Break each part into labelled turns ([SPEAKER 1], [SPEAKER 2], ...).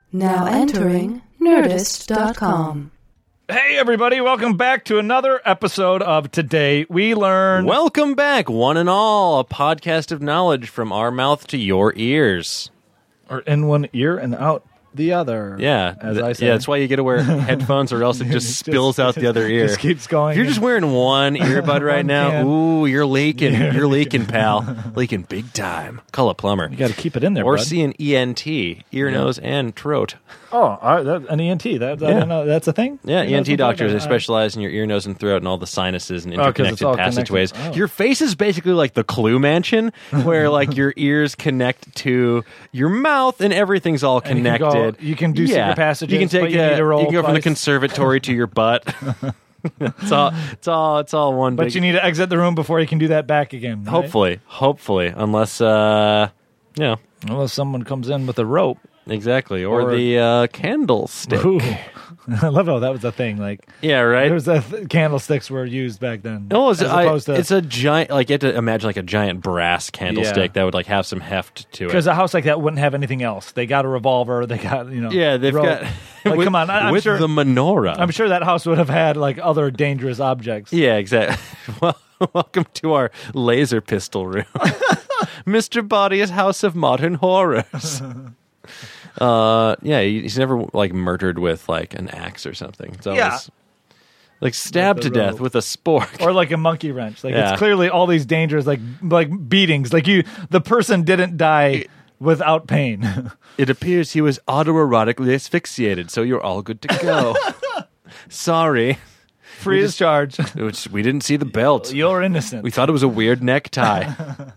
[SPEAKER 1] Now entering Nerdist.com.
[SPEAKER 2] Hey everybody, welcome back to another episode of Today We Learn.
[SPEAKER 3] Welcome back, one and all, a podcast of knowledge from our mouth to your ears.
[SPEAKER 2] Or in one ear and out the other.
[SPEAKER 3] Yeah,
[SPEAKER 2] as I say.
[SPEAKER 3] Yeah, that's why you got to wear headphones, or else it just spills out the other ear.
[SPEAKER 2] Just keeps going.
[SPEAKER 3] If you're just wearing one earbud right now, ooh, you're leaking. You're leaking, pal. Leaking big time. Call a plumber.
[SPEAKER 2] You got to keep it in there,
[SPEAKER 3] or
[SPEAKER 2] bud.
[SPEAKER 3] see an ENT, ear, nose, and throat.
[SPEAKER 2] Oh, an ENT. I don't know. That's a thing?
[SPEAKER 3] Yeah,
[SPEAKER 2] You know,
[SPEAKER 3] ENT doctors, they
[SPEAKER 2] like
[SPEAKER 3] specialize in your ear, nose, and throat and all the sinuses and
[SPEAKER 2] 'cause it's
[SPEAKER 3] interconnected
[SPEAKER 2] all
[SPEAKER 3] passageways.
[SPEAKER 2] connected. Oh.
[SPEAKER 3] Your face is basically like the Clue Mansion, where like your ears connect to your mouth and everyth's all
[SPEAKER 2] And
[SPEAKER 3] connected.
[SPEAKER 2] you can do secret passages,
[SPEAKER 3] You can take
[SPEAKER 2] but you need to roll
[SPEAKER 3] you can go from the
[SPEAKER 2] twice.
[SPEAKER 3] conservatory to your butt. It's all one
[SPEAKER 2] But
[SPEAKER 3] big.
[SPEAKER 2] you need to exit the room before you can do that back again. Right?
[SPEAKER 3] Hopefully, unless
[SPEAKER 2] Unless someone comes in with a rope.
[SPEAKER 3] exactly, or
[SPEAKER 2] Or-
[SPEAKER 3] the candlestick.
[SPEAKER 2] Ooh. I love how that was a thing. Like,
[SPEAKER 3] Yeah, right.
[SPEAKER 2] there was candlesticks were used back then.
[SPEAKER 3] No,
[SPEAKER 2] as opposed to,
[SPEAKER 3] it's a giant. Like you have to imagine like a giant brass candlestick
[SPEAKER 2] Yeah.
[SPEAKER 3] that would like have some heft to it.
[SPEAKER 2] because a house like that wouldn't have anything else. They got a revolver. They got
[SPEAKER 3] Yeah, they've
[SPEAKER 2] rope.
[SPEAKER 3] got.
[SPEAKER 2] Like,
[SPEAKER 3] with,
[SPEAKER 2] come on, I'm
[SPEAKER 3] with
[SPEAKER 2] sure.
[SPEAKER 3] the menorah.
[SPEAKER 2] I'm sure that house would have had like other dangerous objects.
[SPEAKER 3] Yeah, exactly. Well, welcome to our laser pistol room, Mr. Body's House of Modern Horrors. Yeah, he's never like murdered with like an axe or something. It's always,
[SPEAKER 2] Yeah.
[SPEAKER 3] like stabbed
[SPEAKER 2] With
[SPEAKER 3] to
[SPEAKER 2] the
[SPEAKER 3] death
[SPEAKER 2] rope.
[SPEAKER 3] with a spork.
[SPEAKER 2] Or like a monkey wrench. Like
[SPEAKER 3] Yeah.
[SPEAKER 2] it's clearly all these dangers, like beatings. Like the person didn't die without pain.
[SPEAKER 3] It appears he was autoerotically asphyxiated, so you're all good to go. Sorry.
[SPEAKER 2] Free as charge.
[SPEAKER 3] We didn't see the belt.
[SPEAKER 2] You're innocent.
[SPEAKER 3] We thought it was a weird necktie.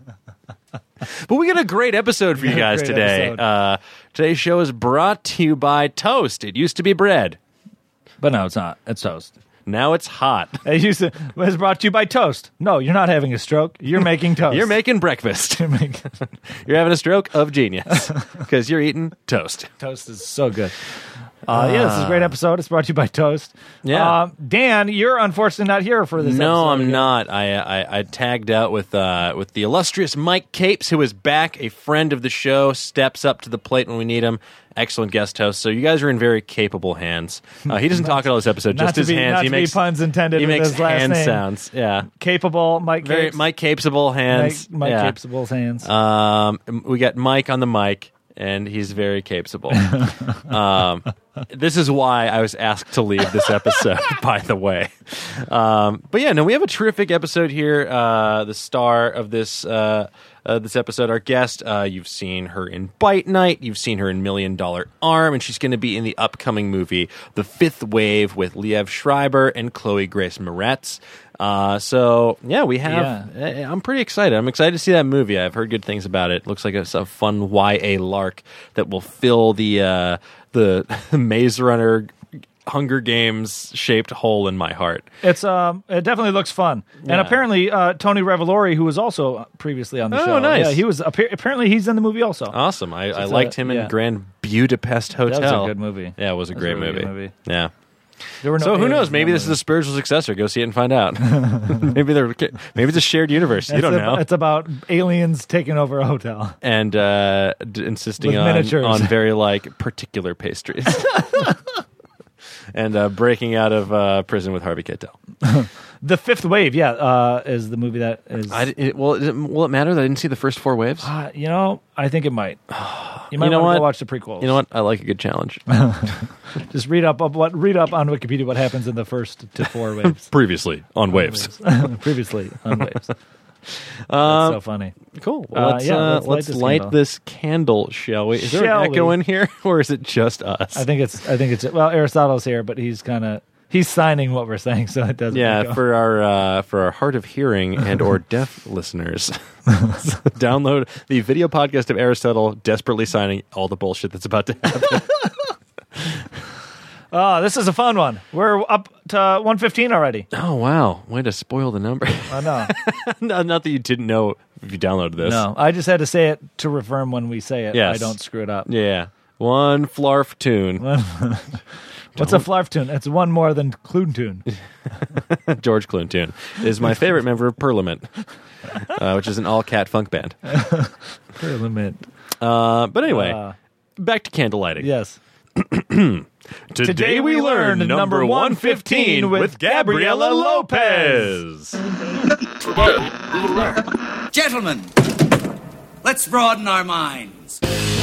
[SPEAKER 3] But we got a great episode for you guys
[SPEAKER 2] Great
[SPEAKER 3] today.
[SPEAKER 2] episode.
[SPEAKER 3] Today's show is brought to you by Toast. It used to be bread.
[SPEAKER 2] But no, it's not. It's toast.
[SPEAKER 3] Now it's hot.
[SPEAKER 2] It was brought to you by Toast. No, you're not having a stroke. You're making toast.
[SPEAKER 3] You're making breakfast. You're having a stroke of genius because you're eating toast.
[SPEAKER 2] Toast is so good. Yeah, this is a great episode. It's brought to you by Toast.
[SPEAKER 3] Yeah.
[SPEAKER 2] Dan, you're unfortunately not here for this episode.
[SPEAKER 3] No, I'm not. I tagged out with the illustrious Mike Capes, who is back, a friend of the show, steps up to the plate when we need him. Excellent guest host. So you guys are in very capable hands. He doesn't talk at all this episode,
[SPEAKER 2] Not
[SPEAKER 3] just
[SPEAKER 2] to
[SPEAKER 3] his
[SPEAKER 2] be,
[SPEAKER 3] hands.
[SPEAKER 2] not
[SPEAKER 3] He
[SPEAKER 2] to
[SPEAKER 3] makes
[SPEAKER 2] be puns intended
[SPEAKER 3] he
[SPEAKER 2] with
[SPEAKER 3] makes
[SPEAKER 2] his last
[SPEAKER 3] hand
[SPEAKER 2] name.
[SPEAKER 3] sounds. Yeah.
[SPEAKER 2] Capable, Mike
[SPEAKER 3] Very
[SPEAKER 2] Capes.
[SPEAKER 3] Mike Capesable hands.
[SPEAKER 2] Mike
[SPEAKER 3] yeah.
[SPEAKER 2] Capesable's hands.
[SPEAKER 3] We got Mike on the mic, and he's very capable. This is why I was asked to leave this episode, by the way. But yeah, no, we have a terrific episode here. The star of this episode, our guest, you've seen her in Bite Night, you've seen her in $1 Million Arm, and she's going to be in the upcoming movie The Fifth Wave with Liev Schreiber and Chloe Grace Moretz. So yeah, we have.
[SPEAKER 2] Yeah.
[SPEAKER 3] I'm pretty excited. I'm excited to see that movie. I've heard good things about it. Looks like it's a fun YA lark that will fill the Maze Runner Hunger Games shaped hole in my heart.
[SPEAKER 2] It's it definitely looks fun,
[SPEAKER 3] Yeah.
[SPEAKER 2] and apparently Tony Revolori, who was also previously on the
[SPEAKER 3] Oh,
[SPEAKER 2] show,
[SPEAKER 3] nice.
[SPEAKER 2] yeah, he was apparently he's in the movie also.
[SPEAKER 3] Awesome. I
[SPEAKER 2] it's
[SPEAKER 3] liked
[SPEAKER 2] a-
[SPEAKER 3] him
[SPEAKER 2] yeah.
[SPEAKER 3] in Grand Budapest Hotel.
[SPEAKER 2] That was a good movie.
[SPEAKER 3] Yeah, it was a
[SPEAKER 2] That
[SPEAKER 3] great
[SPEAKER 2] really
[SPEAKER 3] movie.
[SPEAKER 2] good movie.
[SPEAKER 3] Yeah.
[SPEAKER 2] There were no
[SPEAKER 3] So who
[SPEAKER 2] aliens
[SPEAKER 3] knows?
[SPEAKER 2] in
[SPEAKER 3] Maybe
[SPEAKER 2] that
[SPEAKER 3] this is a
[SPEAKER 2] movie.
[SPEAKER 3] spiritual successor. Go see it and find out. maybe it's a shared universe. You don't know.
[SPEAKER 2] It's about aliens taking over a hotel.
[SPEAKER 3] And insisting
[SPEAKER 2] With miniatures.
[SPEAKER 3] on very like particular pastries. And breaking out of prison with Harvey Keitel.
[SPEAKER 2] The Fifth Wave, is the movie that is.
[SPEAKER 3] Will it matter that I didn't see the first 4 waves?
[SPEAKER 2] I think it might. You might
[SPEAKER 3] You know
[SPEAKER 2] want to
[SPEAKER 3] what?
[SPEAKER 2] go watch the prequels.
[SPEAKER 3] You know what? I like a good challenge.
[SPEAKER 2] Just read up on Wikipedia what happens in the first to 4 waves.
[SPEAKER 3] Previously on waves.
[SPEAKER 2] Previously on waves. That's so funny.
[SPEAKER 3] Cool. Well, let's light this candle, shall we? Is there
[SPEAKER 2] Shall
[SPEAKER 3] an echo
[SPEAKER 2] we?
[SPEAKER 3] in here, or is it just us?
[SPEAKER 2] I think it's Aristotle's here, but he's signing what we're saying, so it doesn't.
[SPEAKER 3] Yeah,
[SPEAKER 2] echo.
[SPEAKER 3] for our hard of hearing and or deaf listeners, download the video podcast of Aristotle desperately signing all the bullshit that's about to happen.
[SPEAKER 2] Oh, this is a fun one. We're up to 115 already.
[SPEAKER 3] Oh wow, way to spoil the number.
[SPEAKER 2] I know.
[SPEAKER 3] Not that you didn't know if you downloaded this.
[SPEAKER 2] No, I just had to say it to reaffirm when we say it.
[SPEAKER 3] Yes.
[SPEAKER 2] I don't screw it up.
[SPEAKER 3] Yeah, one flarf tune.
[SPEAKER 2] What's a flarf tune? It's one more than Clune tune.
[SPEAKER 3] George Clooney tune is my favorite member of Parliament, which is an all-cat funk band.
[SPEAKER 2] Parliament.
[SPEAKER 3] But anyway, back to candle lighting.
[SPEAKER 2] Yes.
[SPEAKER 3] Today we learned number 115 with Gabriela Lopez.
[SPEAKER 4] Gentlemen, let's broaden our minds.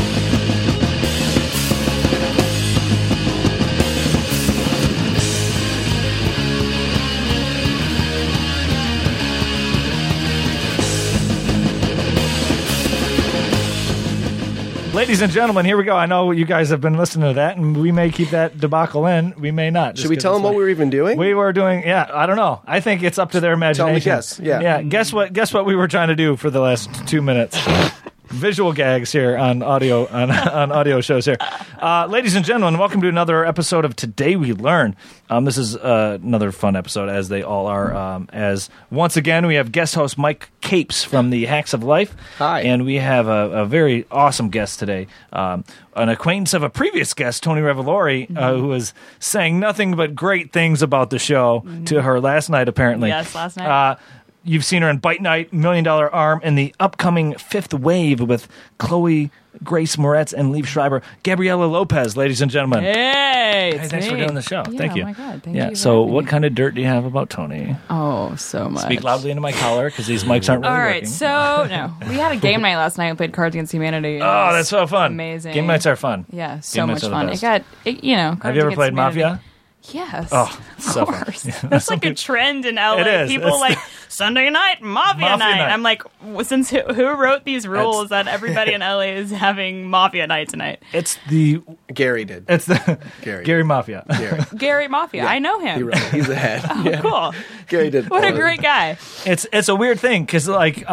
[SPEAKER 2] Ladies and gentlemen, here we go. I know you guys have been listening to that, and we may keep that debacle in. We may not.
[SPEAKER 5] Should we tell them what we were even doing?
[SPEAKER 2] We were doing, I don't know. I think it's up to their imagination.
[SPEAKER 5] Tell them to guess, yeah.
[SPEAKER 2] Guess what we were trying to do for the last 2 minutes. Visual gags here on audio on audio shows here. Ladies and gentlemen, welcome to another episode of Today We Learn. This is another fun episode, as they all are. As once again, we have guest host Mike Capes from the Hacks of Life.
[SPEAKER 5] Hi.
[SPEAKER 2] And we have a very awesome guest today. An acquaintance of a previous guest, Tony Revolori, who was saying nothing but great things about the show to her last night, apparently.
[SPEAKER 6] Yes, last night.
[SPEAKER 2] You've seen her in Bite Night, $1 Million Arm, and the upcoming Fifth Wave with Chloe Grace Moretz and Liev Schreiber. Gabriela Lopez, ladies and gentlemen.
[SPEAKER 6] Hey, it's
[SPEAKER 2] thanks
[SPEAKER 6] me.
[SPEAKER 2] for doing the show.
[SPEAKER 6] Yeah,
[SPEAKER 2] Thank you.
[SPEAKER 6] Oh my God, thank you.
[SPEAKER 2] So
[SPEAKER 6] for
[SPEAKER 2] what
[SPEAKER 6] having
[SPEAKER 2] kind of dirt do you have about Tony?
[SPEAKER 6] me. Oh, so much.
[SPEAKER 2] Speak loudly into my collar, because these mics aren't really
[SPEAKER 6] All right,
[SPEAKER 2] working.
[SPEAKER 6] so no, we had a game night last night. We played Cards Against Humanity. It
[SPEAKER 2] Oh,
[SPEAKER 6] was
[SPEAKER 2] that's so fun.
[SPEAKER 6] Amazing.
[SPEAKER 2] Game nights are fun.
[SPEAKER 6] Yeah, so
[SPEAKER 2] Game
[SPEAKER 6] much
[SPEAKER 2] nights are the
[SPEAKER 6] fun.
[SPEAKER 2] best.
[SPEAKER 6] Have you ever
[SPEAKER 2] Cards
[SPEAKER 6] played
[SPEAKER 2] Mafia?
[SPEAKER 6] Yes.
[SPEAKER 2] Oh, so
[SPEAKER 6] of
[SPEAKER 2] fun.
[SPEAKER 6] course.
[SPEAKER 2] Yeah,
[SPEAKER 6] That's like a trend in LA.
[SPEAKER 2] It is.
[SPEAKER 6] People
[SPEAKER 2] It's-
[SPEAKER 6] like Sunday night, Mafia night.
[SPEAKER 2] night.
[SPEAKER 6] I'm like, since who wrote these rules that everybody in LA is having Mafia night tonight?
[SPEAKER 2] It's the
[SPEAKER 5] Gary did.
[SPEAKER 2] Gary Mafia.
[SPEAKER 5] Gary.
[SPEAKER 6] Gary Mafia. I know
[SPEAKER 5] He
[SPEAKER 6] him.
[SPEAKER 5] wrote it. He's the head. Yeah.
[SPEAKER 6] Cool.
[SPEAKER 5] Gary did.
[SPEAKER 6] What a
[SPEAKER 5] all of it.
[SPEAKER 6] great guy.
[SPEAKER 2] It's a weird thing, because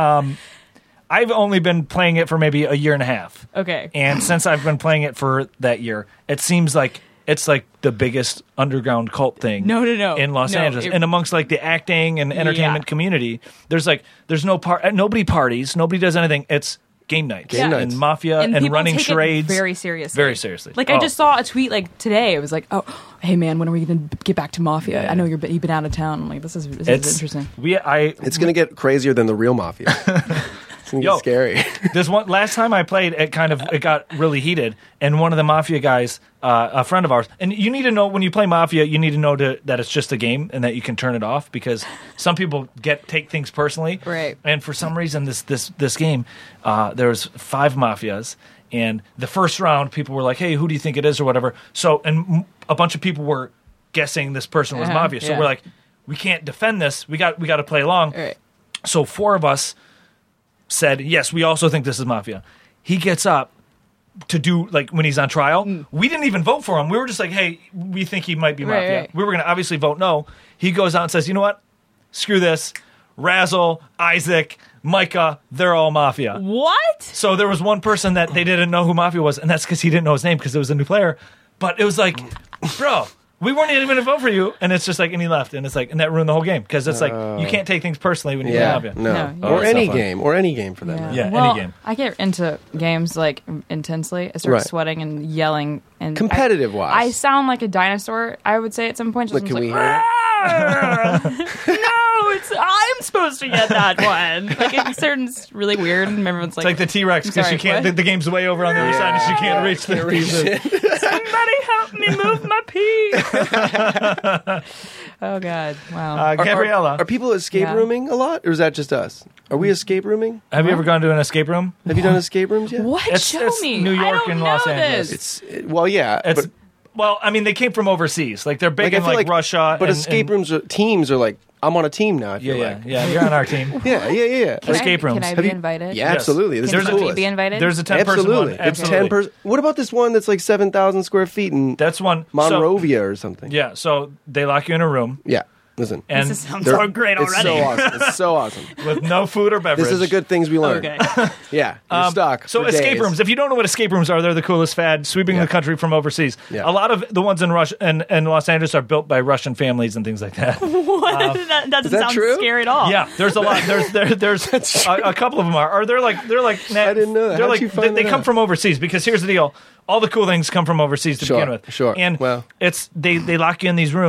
[SPEAKER 2] I've only been playing it for maybe a year and a half.
[SPEAKER 6] Okay.
[SPEAKER 2] And since I've been playing it for that year, it seems like it's like the biggest underground cult thing.
[SPEAKER 6] No.
[SPEAKER 2] In Los
[SPEAKER 6] No,
[SPEAKER 2] Angeles, and amongst like the acting and entertainment
[SPEAKER 6] Yeah.
[SPEAKER 2] community, there's no nobody parties, nobody does anything. It's game nights,
[SPEAKER 5] Game nights.
[SPEAKER 2] and mafia, and
[SPEAKER 6] people
[SPEAKER 2] running
[SPEAKER 6] take
[SPEAKER 2] charades.
[SPEAKER 6] it very seriously.
[SPEAKER 2] Very seriously.
[SPEAKER 6] Like, I
[SPEAKER 2] Oh.
[SPEAKER 6] just saw a tweet like today. It was like, "Oh, hey man, when are we going to get back to Mafia? I know you've been out of town." I'm like, "This is interesting."
[SPEAKER 5] It's going to get crazier than the real Mafia. It's going to get scary.
[SPEAKER 2] This one last time I played, it got really heated, and one of the Mafia guys, a friend of ours, and you need to know when you play Mafia, you need to know that it's just a game and that you can turn it off, because some people take things personally,
[SPEAKER 6] Right.
[SPEAKER 2] And for some reason, this game, there was 5 Mafias, and the first round, people were like, "Hey, who do you think it is?" or whatever. So, and a bunch of people were guessing this person was Mafia. So
[SPEAKER 6] yeah.
[SPEAKER 2] we're like, we can't defend this. We got to play along.
[SPEAKER 6] Right.
[SPEAKER 2] So 4 of us said, yes, we also think this is Mafia. He gets up to do, like, when he's on trial. We didn't even vote for him. We were just like, hey, we think he might be Mafia.
[SPEAKER 6] Right.
[SPEAKER 2] We were going to obviously vote no. He goes out and says, you know what? Screw this. Razzle, Isaac, Micah, they're all Mafia.
[SPEAKER 6] What?
[SPEAKER 2] So there was one person that they didn't know who Mafia was, and that's because he didn't know his name, because it was a new player. But it was like, bro, we weren't even going to vote for you. And it's just like, and he left. And it's like, and that ruined the whole game, because it's like, you can't take things personally when you play
[SPEAKER 5] Yeah.
[SPEAKER 2] Mafia.
[SPEAKER 5] No.
[SPEAKER 6] No,
[SPEAKER 5] Or
[SPEAKER 2] yeah.
[SPEAKER 5] any
[SPEAKER 2] So fun.
[SPEAKER 5] game. Or any game for that matter.
[SPEAKER 2] Yeah,
[SPEAKER 6] Well,
[SPEAKER 2] any game.
[SPEAKER 6] I get into games like intensely. I start
[SPEAKER 5] Right.
[SPEAKER 6] sweating and yelling and
[SPEAKER 5] Competitive-wise.
[SPEAKER 6] I sound like a dinosaur. I would say at some point. Just
[SPEAKER 5] Look, can
[SPEAKER 6] like,
[SPEAKER 5] we hear it?
[SPEAKER 6] No, I'm supposed to get that one. Like it's certain really weird, and everyone's like,
[SPEAKER 2] It's like the T-Rex, because
[SPEAKER 6] Sorry,
[SPEAKER 2] she can't.
[SPEAKER 6] what?
[SPEAKER 2] The game's way over on the other side, and she can't reach the pieces.
[SPEAKER 6] somebody help me move my pee. Oh God! Wow.
[SPEAKER 2] Gabriella,
[SPEAKER 5] Are people escape
[SPEAKER 6] Yeah.
[SPEAKER 5] rooming a lot? Or is that just us? Are we escape rooming?
[SPEAKER 2] have you ever gone to an escape room?
[SPEAKER 5] Have you done escape rooms yet?
[SPEAKER 6] What?
[SPEAKER 2] It's-
[SPEAKER 6] Show
[SPEAKER 2] it's
[SPEAKER 6] me.
[SPEAKER 2] New York
[SPEAKER 6] I don't
[SPEAKER 2] and
[SPEAKER 6] know
[SPEAKER 2] Los
[SPEAKER 6] this.
[SPEAKER 2] Angeles.
[SPEAKER 5] Well, yeah.
[SPEAKER 2] It's
[SPEAKER 5] but,
[SPEAKER 2] well, I mean, they came from overseas. Like they're big
[SPEAKER 5] I
[SPEAKER 2] in
[SPEAKER 5] feel
[SPEAKER 2] like Russia.
[SPEAKER 5] But
[SPEAKER 2] and,
[SPEAKER 5] escape
[SPEAKER 2] and,
[SPEAKER 5] rooms, teams are like, I'm on a team now, I
[SPEAKER 2] Yeah,
[SPEAKER 5] feel
[SPEAKER 2] yeah,
[SPEAKER 5] like.
[SPEAKER 2] yeah. You're on our team.
[SPEAKER 5] Yeah.
[SPEAKER 6] Can
[SPEAKER 2] Escape
[SPEAKER 6] I,
[SPEAKER 2] rooms.
[SPEAKER 6] Can I
[SPEAKER 5] Have
[SPEAKER 6] be
[SPEAKER 5] you-
[SPEAKER 6] invited?
[SPEAKER 5] Yeah, absolutely. This
[SPEAKER 6] Can
[SPEAKER 5] is the
[SPEAKER 6] Sophie
[SPEAKER 5] coolest.
[SPEAKER 6] be invited?
[SPEAKER 2] There's a 10-person
[SPEAKER 5] Absolutely.
[SPEAKER 2] one.
[SPEAKER 5] It's 10 person. What about this one that's like 7,000 square feet in
[SPEAKER 2] That's one.
[SPEAKER 5] Monrovia or something?
[SPEAKER 2] So, yeah. So they lock you in a room,
[SPEAKER 5] Yeah. Listen.
[SPEAKER 2] and
[SPEAKER 6] This sounds
[SPEAKER 5] they're-
[SPEAKER 6] so great
[SPEAKER 5] It's
[SPEAKER 6] already.
[SPEAKER 5] so awesome. It's so awesome.
[SPEAKER 2] with no food or beverage.
[SPEAKER 5] This is a good things we learn.
[SPEAKER 6] Okay.
[SPEAKER 5] Yeah. You're stuck.
[SPEAKER 2] So
[SPEAKER 5] for
[SPEAKER 2] escape
[SPEAKER 5] days.
[SPEAKER 2] rooms. If you don't know what escape rooms are, they're the coolest fad, sweeping
[SPEAKER 5] Yeah.
[SPEAKER 2] the country from overseas.
[SPEAKER 5] Yeah.
[SPEAKER 2] A lot of the ones in Russia and Los Angeles are built by Russian families and things like that.
[SPEAKER 6] that doesn't
[SPEAKER 5] that
[SPEAKER 6] sound
[SPEAKER 5] true?
[SPEAKER 6] scary at all.
[SPEAKER 2] Yeah, there's a lot. There's a couple of them are. Or they're like.
[SPEAKER 5] I didn't know that.
[SPEAKER 2] They're
[SPEAKER 5] How'd
[SPEAKER 2] like
[SPEAKER 5] you find
[SPEAKER 2] they
[SPEAKER 5] that
[SPEAKER 2] come
[SPEAKER 5] out?
[SPEAKER 2] from overseas, because here's the deal: all the cool things come from overseas to
[SPEAKER 5] Sure,
[SPEAKER 2] begin with.
[SPEAKER 5] sure.
[SPEAKER 2] And
[SPEAKER 5] Well.
[SPEAKER 2] it's they lock you in these rooms,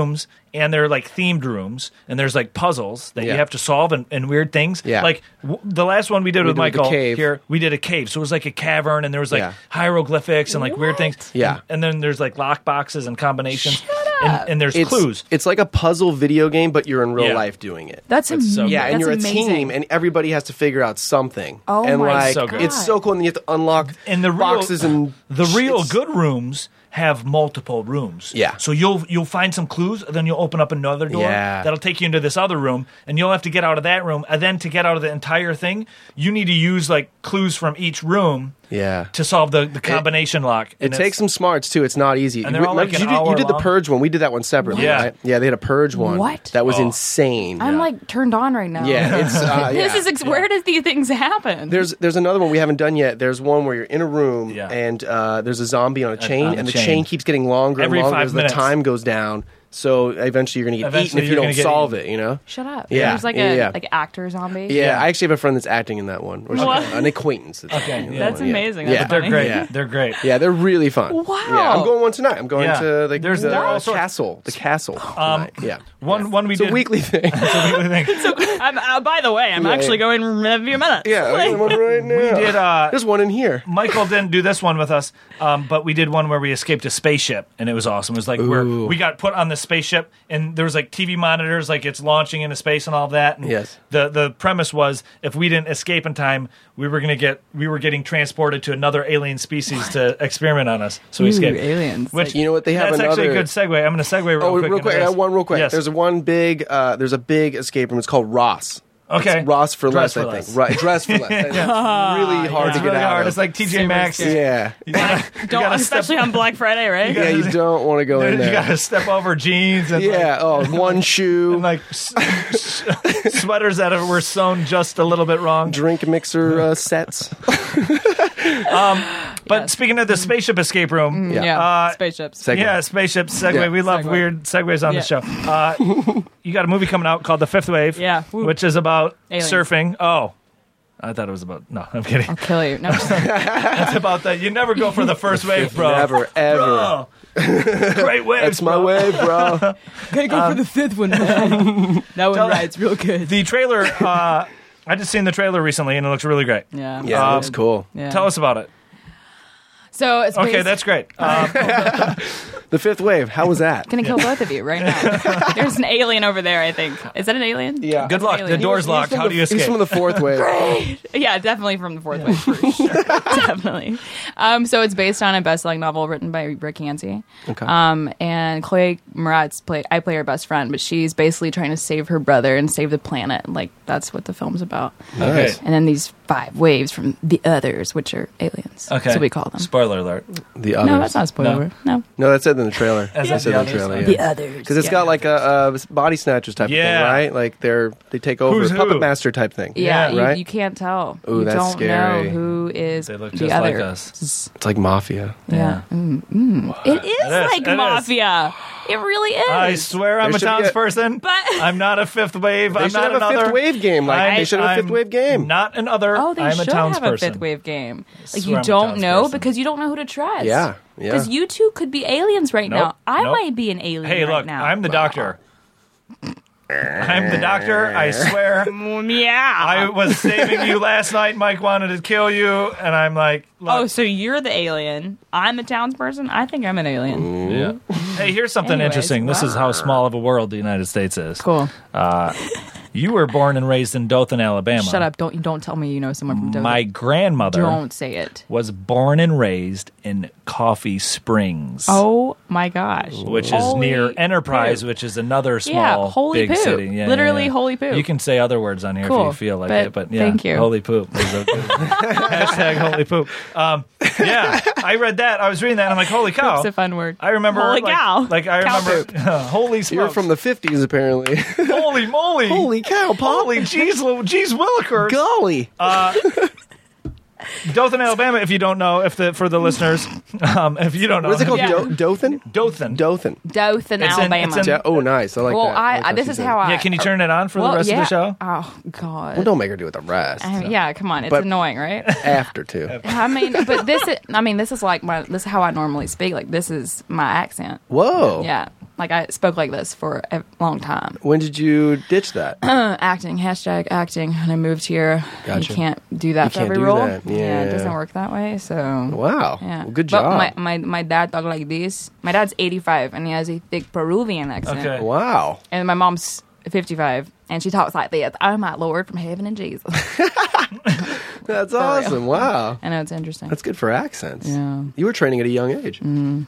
[SPEAKER 2] and they're like themed rooms, and there's like puzzles that you have to solve and weird things.
[SPEAKER 5] Yeah.
[SPEAKER 2] Like the last one we did with
[SPEAKER 5] did the
[SPEAKER 2] Michael
[SPEAKER 5] cave.
[SPEAKER 2] here, we did a cave. So it was like a cavern, and there was like hieroglyphics and like weird things.
[SPEAKER 5] Yeah.
[SPEAKER 2] And then there's like lock boxes and combinations. And there's clues.
[SPEAKER 5] It's like a puzzle video game, but you're in real life doing it.
[SPEAKER 6] That's
[SPEAKER 2] so
[SPEAKER 6] amazing.
[SPEAKER 5] Yeah, and
[SPEAKER 6] That's
[SPEAKER 5] you're
[SPEAKER 6] amazing.
[SPEAKER 5] a team, and everybody has to figure out something.
[SPEAKER 6] Oh
[SPEAKER 5] and
[SPEAKER 6] my
[SPEAKER 5] like,
[SPEAKER 2] So good.
[SPEAKER 5] it's so cool, and you have to unlock
[SPEAKER 2] And the real,
[SPEAKER 5] boxes and
[SPEAKER 2] the real
[SPEAKER 5] it's-
[SPEAKER 2] good rooms have multiple rooms.
[SPEAKER 5] Yeah.
[SPEAKER 2] So you'll find some clues, then you'll open up another door
[SPEAKER 5] Yeah.
[SPEAKER 2] that'll take you into this other room, and you'll have to get out of that room. And then to get out of the entire thing, you need to use like clues from each room
[SPEAKER 5] Yeah.
[SPEAKER 2] to solve the combination lock.
[SPEAKER 5] It takes some smarts too. It's not easy.
[SPEAKER 2] And they're all like
[SPEAKER 5] you
[SPEAKER 2] an
[SPEAKER 5] did,
[SPEAKER 2] hour
[SPEAKER 5] you did the
[SPEAKER 2] long.
[SPEAKER 5] Purge one. We did that one separately.
[SPEAKER 2] Yeah.
[SPEAKER 5] Right? Yeah. They had a Purge one.
[SPEAKER 6] What?
[SPEAKER 5] That was insane.
[SPEAKER 6] I'm like turned on right now.
[SPEAKER 5] yeah. It's
[SPEAKER 6] This is where does these things happen?
[SPEAKER 5] There's another one we haven't done yet. There's one where you're in a room and there's a zombie on a chain,
[SPEAKER 2] on a
[SPEAKER 5] and the
[SPEAKER 2] chain.
[SPEAKER 5] chain keeps getting longer
[SPEAKER 2] Every
[SPEAKER 5] and longer
[SPEAKER 2] 5
[SPEAKER 5] as
[SPEAKER 2] minutes.
[SPEAKER 5] the time goes down. So eventually you're going to get
[SPEAKER 2] Eventually
[SPEAKER 5] eaten if you
[SPEAKER 2] you're
[SPEAKER 5] don't
[SPEAKER 2] gonna get
[SPEAKER 5] solve
[SPEAKER 2] eaten.
[SPEAKER 5] it. You know.
[SPEAKER 6] Shut up.
[SPEAKER 5] Yeah.
[SPEAKER 6] There's like
[SPEAKER 5] Yeah.
[SPEAKER 6] a like actor zombie.
[SPEAKER 5] Yeah, I actually have a friend that's acting in that one. Or
[SPEAKER 6] What?
[SPEAKER 5] an acquaintance.
[SPEAKER 2] Okay,
[SPEAKER 5] in that
[SPEAKER 6] That's
[SPEAKER 5] one, yeah.
[SPEAKER 6] amazing.
[SPEAKER 5] Yeah.
[SPEAKER 6] That's
[SPEAKER 2] They're
[SPEAKER 6] funny.
[SPEAKER 2] great.
[SPEAKER 5] Yeah.
[SPEAKER 2] They're great.
[SPEAKER 5] Yeah, they're really fun.
[SPEAKER 6] Wow.
[SPEAKER 5] Yeah, I'm going one tonight. I'm going
[SPEAKER 2] Yeah.
[SPEAKER 5] to the,
[SPEAKER 2] There's all
[SPEAKER 5] the
[SPEAKER 2] sorts-
[SPEAKER 5] castle. The castle tonight. Yeah.
[SPEAKER 2] One we
[SPEAKER 5] It's a
[SPEAKER 2] did.
[SPEAKER 5] weekly thing.
[SPEAKER 2] It's a weekly thing.
[SPEAKER 6] By the way, I'm
[SPEAKER 5] Yeah,
[SPEAKER 6] actually
[SPEAKER 5] yeah.
[SPEAKER 6] going in a few minutes.
[SPEAKER 5] Yeah, I got one right now.
[SPEAKER 2] We did.
[SPEAKER 5] There's one in here.
[SPEAKER 2] Michael didn't do this one with us, but we did one where we escaped a spaceship, and it was awesome. It was like where we got put on the spaceship, and there was like TV monitors, like it's launching into space and all of that. And
[SPEAKER 5] Yes.
[SPEAKER 2] The premise was if we didn't escape in time, we were getting transported to another alien species to experiment on us. So we escaped.
[SPEAKER 6] aliens.
[SPEAKER 2] Which
[SPEAKER 5] You know what? They have
[SPEAKER 2] that's actually a
[SPEAKER 5] another-
[SPEAKER 2] good segue. I'm going to segue real
[SPEAKER 5] Oh,
[SPEAKER 2] quick.
[SPEAKER 5] real quick.
[SPEAKER 2] into
[SPEAKER 5] I
[SPEAKER 2] this.
[SPEAKER 5] got one real quick.
[SPEAKER 2] Yes.
[SPEAKER 5] There's one big. There's a big escape room. It's called Ross.
[SPEAKER 2] Okay.
[SPEAKER 5] It's Ross for
[SPEAKER 2] Dress
[SPEAKER 5] less,
[SPEAKER 2] for
[SPEAKER 5] I think.
[SPEAKER 2] less.
[SPEAKER 5] Right, dress for less. It's really hard
[SPEAKER 2] It's
[SPEAKER 5] to get
[SPEAKER 2] really
[SPEAKER 5] out
[SPEAKER 2] hard.
[SPEAKER 5] of.
[SPEAKER 2] It's like TJ
[SPEAKER 6] Super
[SPEAKER 2] Maxx.
[SPEAKER 6] scary.
[SPEAKER 5] yeah,
[SPEAKER 2] You gotta
[SPEAKER 6] Don't,
[SPEAKER 2] step-
[SPEAKER 6] especially on Black Friday, right?
[SPEAKER 5] yeah. You don't want to go in
[SPEAKER 2] You
[SPEAKER 5] there.
[SPEAKER 2] got to step over jeans and
[SPEAKER 5] Yeah. Oh, one shoe.
[SPEAKER 2] and like sweaters that were sewn just a little bit wrong.
[SPEAKER 5] Drink mixer sets.
[SPEAKER 2] But speaking of the spaceship escape room,
[SPEAKER 6] Yeah. Spaceships.
[SPEAKER 5] Segue.
[SPEAKER 2] yeah, spaceship segue.
[SPEAKER 5] Yeah.
[SPEAKER 2] We love
[SPEAKER 6] Segue.
[SPEAKER 2] weird segues on the show. You got a movie coming out called The Fifth Wave,
[SPEAKER 6] Yeah. Woo.
[SPEAKER 2] which is about
[SPEAKER 6] Aliens.
[SPEAKER 2] surfing. Oh, I thought it was about. No, I'm kidding.
[SPEAKER 6] I'll kill you. No, just,
[SPEAKER 2] It's about that. You never go for the first wave, bro.
[SPEAKER 5] Never, ever.
[SPEAKER 2] Bro. Great waves.
[SPEAKER 5] That's my
[SPEAKER 2] bro.
[SPEAKER 5] way, bro.
[SPEAKER 6] gotta go for the fifth one, man. That one rides real good.
[SPEAKER 2] The trailer. I just seen the trailer recently, and it looks really great.
[SPEAKER 6] Yeah.
[SPEAKER 5] Yeah, it looks cool.
[SPEAKER 6] Yeah.
[SPEAKER 2] Tell us about it.
[SPEAKER 6] So it's
[SPEAKER 2] Okay,
[SPEAKER 6] based-
[SPEAKER 2] that's great.
[SPEAKER 5] The Fifth Wave. How was that?
[SPEAKER 6] gonna kill both of you right now. There's an alien over there, I think. Is that an alien?
[SPEAKER 5] Yeah.
[SPEAKER 2] Good luck. The
[SPEAKER 6] Alien.
[SPEAKER 2] door's locked. How do you
[SPEAKER 5] He's
[SPEAKER 2] escape?
[SPEAKER 5] from the fourth wave.
[SPEAKER 6] Yeah, definitely from the fourth wave, for sure. Definitely. So it's based on a best-selling novel written by Rick Yancey.
[SPEAKER 5] Okay.
[SPEAKER 6] And Chloe Moretz I play her best friend, but she's basically trying to save her brother and save the planet. Like that's what the film's about.
[SPEAKER 2] Okay.
[SPEAKER 6] And then these 5 waves from the others, which are aliens.
[SPEAKER 2] Okay.
[SPEAKER 6] That's what we call them.
[SPEAKER 2] Spoiler alert.
[SPEAKER 5] The others.
[SPEAKER 6] No, that's not a spoiler. No.
[SPEAKER 5] No, that's said in the trailer.
[SPEAKER 2] As
[SPEAKER 5] That's
[SPEAKER 2] in
[SPEAKER 5] said
[SPEAKER 2] the
[SPEAKER 5] in the
[SPEAKER 2] others?
[SPEAKER 5] trailer.
[SPEAKER 6] The
[SPEAKER 5] Yeah.
[SPEAKER 6] others.
[SPEAKER 5] Because it's got like a body snatchers type of thing,
[SPEAKER 2] Yeah.
[SPEAKER 5] right? Like they take over,
[SPEAKER 2] Who's who?
[SPEAKER 5] puppet master type thing.
[SPEAKER 6] Yeah,
[SPEAKER 5] right.
[SPEAKER 6] you can't tell.
[SPEAKER 5] Ooh,
[SPEAKER 6] you
[SPEAKER 5] that's
[SPEAKER 6] don't
[SPEAKER 5] scary.
[SPEAKER 6] know who is
[SPEAKER 2] They look
[SPEAKER 6] the
[SPEAKER 2] just
[SPEAKER 6] other.
[SPEAKER 2] like us.
[SPEAKER 5] It's like mafia.
[SPEAKER 6] Yeah. It is like
[SPEAKER 2] It is.
[SPEAKER 6] mafia. It really is.
[SPEAKER 2] I swear I'm
[SPEAKER 5] There
[SPEAKER 2] a
[SPEAKER 5] should be
[SPEAKER 2] townsperson.
[SPEAKER 6] But-
[SPEAKER 2] I'm not a fifth wave.
[SPEAKER 5] They
[SPEAKER 2] I'm
[SPEAKER 5] should
[SPEAKER 2] not
[SPEAKER 5] have a
[SPEAKER 2] another
[SPEAKER 5] fifth wave game. Like they should have a
[SPEAKER 2] I'm
[SPEAKER 5] fifth wave game.
[SPEAKER 2] Not another.
[SPEAKER 6] Oh, they
[SPEAKER 2] I'm
[SPEAKER 6] should
[SPEAKER 2] a
[SPEAKER 6] have a
[SPEAKER 2] townsperson.
[SPEAKER 6] fifth wave game. Like
[SPEAKER 2] Swear
[SPEAKER 6] you
[SPEAKER 2] I'm a
[SPEAKER 6] don't know
[SPEAKER 2] townsperson.
[SPEAKER 6] because you don't know who to trust.
[SPEAKER 5] Yeah, yeah.
[SPEAKER 6] Because you two could be aliens right
[SPEAKER 2] Nope,
[SPEAKER 6] now. I
[SPEAKER 2] nope.
[SPEAKER 6] might be an alien
[SPEAKER 2] Hey,
[SPEAKER 6] right
[SPEAKER 2] look,
[SPEAKER 6] now.
[SPEAKER 2] I'm the doctor. I'm the doctor. I swear.
[SPEAKER 6] Yeah.
[SPEAKER 2] I was saving you last night. Mike wanted to kill you, and I'm like, look.
[SPEAKER 6] Oh, so you're the alien. I'm the townsperson? I think I'm an alien.
[SPEAKER 2] Yeah. Hey, here's something
[SPEAKER 6] Anyways,
[SPEAKER 2] interesting. This is how small of a world the United States is.
[SPEAKER 6] Cool.
[SPEAKER 2] You were born and raised in Dothan, Alabama.
[SPEAKER 6] Shut up. Don't tell me you know someone from Dothan.
[SPEAKER 2] My grandmother
[SPEAKER 6] Don't say it.
[SPEAKER 2] was born and raised in Coffee Springs.
[SPEAKER 6] Oh my gosh.
[SPEAKER 2] Which is
[SPEAKER 6] Holy
[SPEAKER 2] near Enterprise,
[SPEAKER 6] poop.
[SPEAKER 2] which is another
[SPEAKER 6] Yeah,
[SPEAKER 2] small,
[SPEAKER 6] holy
[SPEAKER 2] big
[SPEAKER 6] poop.
[SPEAKER 2] city. Yeah,
[SPEAKER 6] Literally
[SPEAKER 2] yeah.
[SPEAKER 6] holy poop.
[SPEAKER 2] You can say other words on here if
[SPEAKER 6] Cool,
[SPEAKER 2] you feel like
[SPEAKER 6] but
[SPEAKER 2] it, but yeah,
[SPEAKER 6] thank you.
[SPEAKER 2] holy poop. Is a good hashtag holy poop. Yeah, I read that. I was reading that, and I'm like, holy cow.
[SPEAKER 6] Poop's a fun word.
[SPEAKER 2] I remember,
[SPEAKER 6] Holy
[SPEAKER 2] like,
[SPEAKER 6] cow.
[SPEAKER 2] like I
[SPEAKER 6] Cow
[SPEAKER 2] remember, holy smokes.
[SPEAKER 5] You're from the 50s, apparently.
[SPEAKER 2] holy moly.
[SPEAKER 5] Holy cow, Pop.
[SPEAKER 2] Holy jeez, jeez Willikers.
[SPEAKER 5] Golly.
[SPEAKER 2] Dothan, Alabama, if you don't know, for the listeners, if you don't know.
[SPEAKER 5] What is it called?
[SPEAKER 6] Yeah.
[SPEAKER 5] Dothan?
[SPEAKER 2] Dothan.
[SPEAKER 5] Dothan.
[SPEAKER 6] Dothan,
[SPEAKER 2] It's in-
[SPEAKER 6] Alabama.
[SPEAKER 2] it's in-
[SPEAKER 5] Oh, nice. I like
[SPEAKER 6] well,
[SPEAKER 5] that. like
[SPEAKER 6] this
[SPEAKER 5] she
[SPEAKER 6] is
[SPEAKER 5] said.
[SPEAKER 6] how I.
[SPEAKER 2] Yeah, can you turn it on for the rest of the show?
[SPEAKER 6] Oh God.
[SPEAKER 5] Well, don't make her do it the rest.
[SPEAKER 6] Yeah, come on. It's
[SPEAKER 5] But-
[SPEAKER 6] annoying, right?
[SPEAKER 5] After two.
[SPEAKER 6] I mean, but this is like this is how I normally speak. Like this is my accent.
[SPEAKER 5] Whoa.
[SPEAKER 6] Yeah. Like I spoke like this for a long time.
[SPEAKER 5] When did you ditch that?
[SPEAKER 6] Acting, #acting. And I moved here.
[SPEAKER 5] Gotcha.
[SPEAKER 6] You can't do that
[SPEAKER 5] You
[SPEAKER 6] for
[SPEAKER 5] can't
[SPEAKER 6] every
[SPEAKER 5] do
[SPEAKER 6] role.
[SPEAKER 5] that.
[SPEAKER 6] It
[SPEAKER 5] Yeah.
[SPEAKER 6] doesn't work that way. So
[SPEAKER 5] Wow.
[SPEAKER 6] yeah,
[SPEAKER 5] Well, good job.
[SPEAKER 6] But my dad talked like this. My dad's 85 and he has a thick Peruvian accent.
[SPEAKER 2] Okay.
[SPEAKER 5] Wow.
[SPEAKER 6] And my mom's 55 and she talks like this. Oh my Lord, from heaven and Jesus.
[SPEAKER 5] That's awesome. Wow.
[SPEAKER 6] I know, it's interesting.
[SPEAKER 5] That's good for accents.
[SPEAKER 6] Yeah.
[SPEAKER 5] You were training at a young age.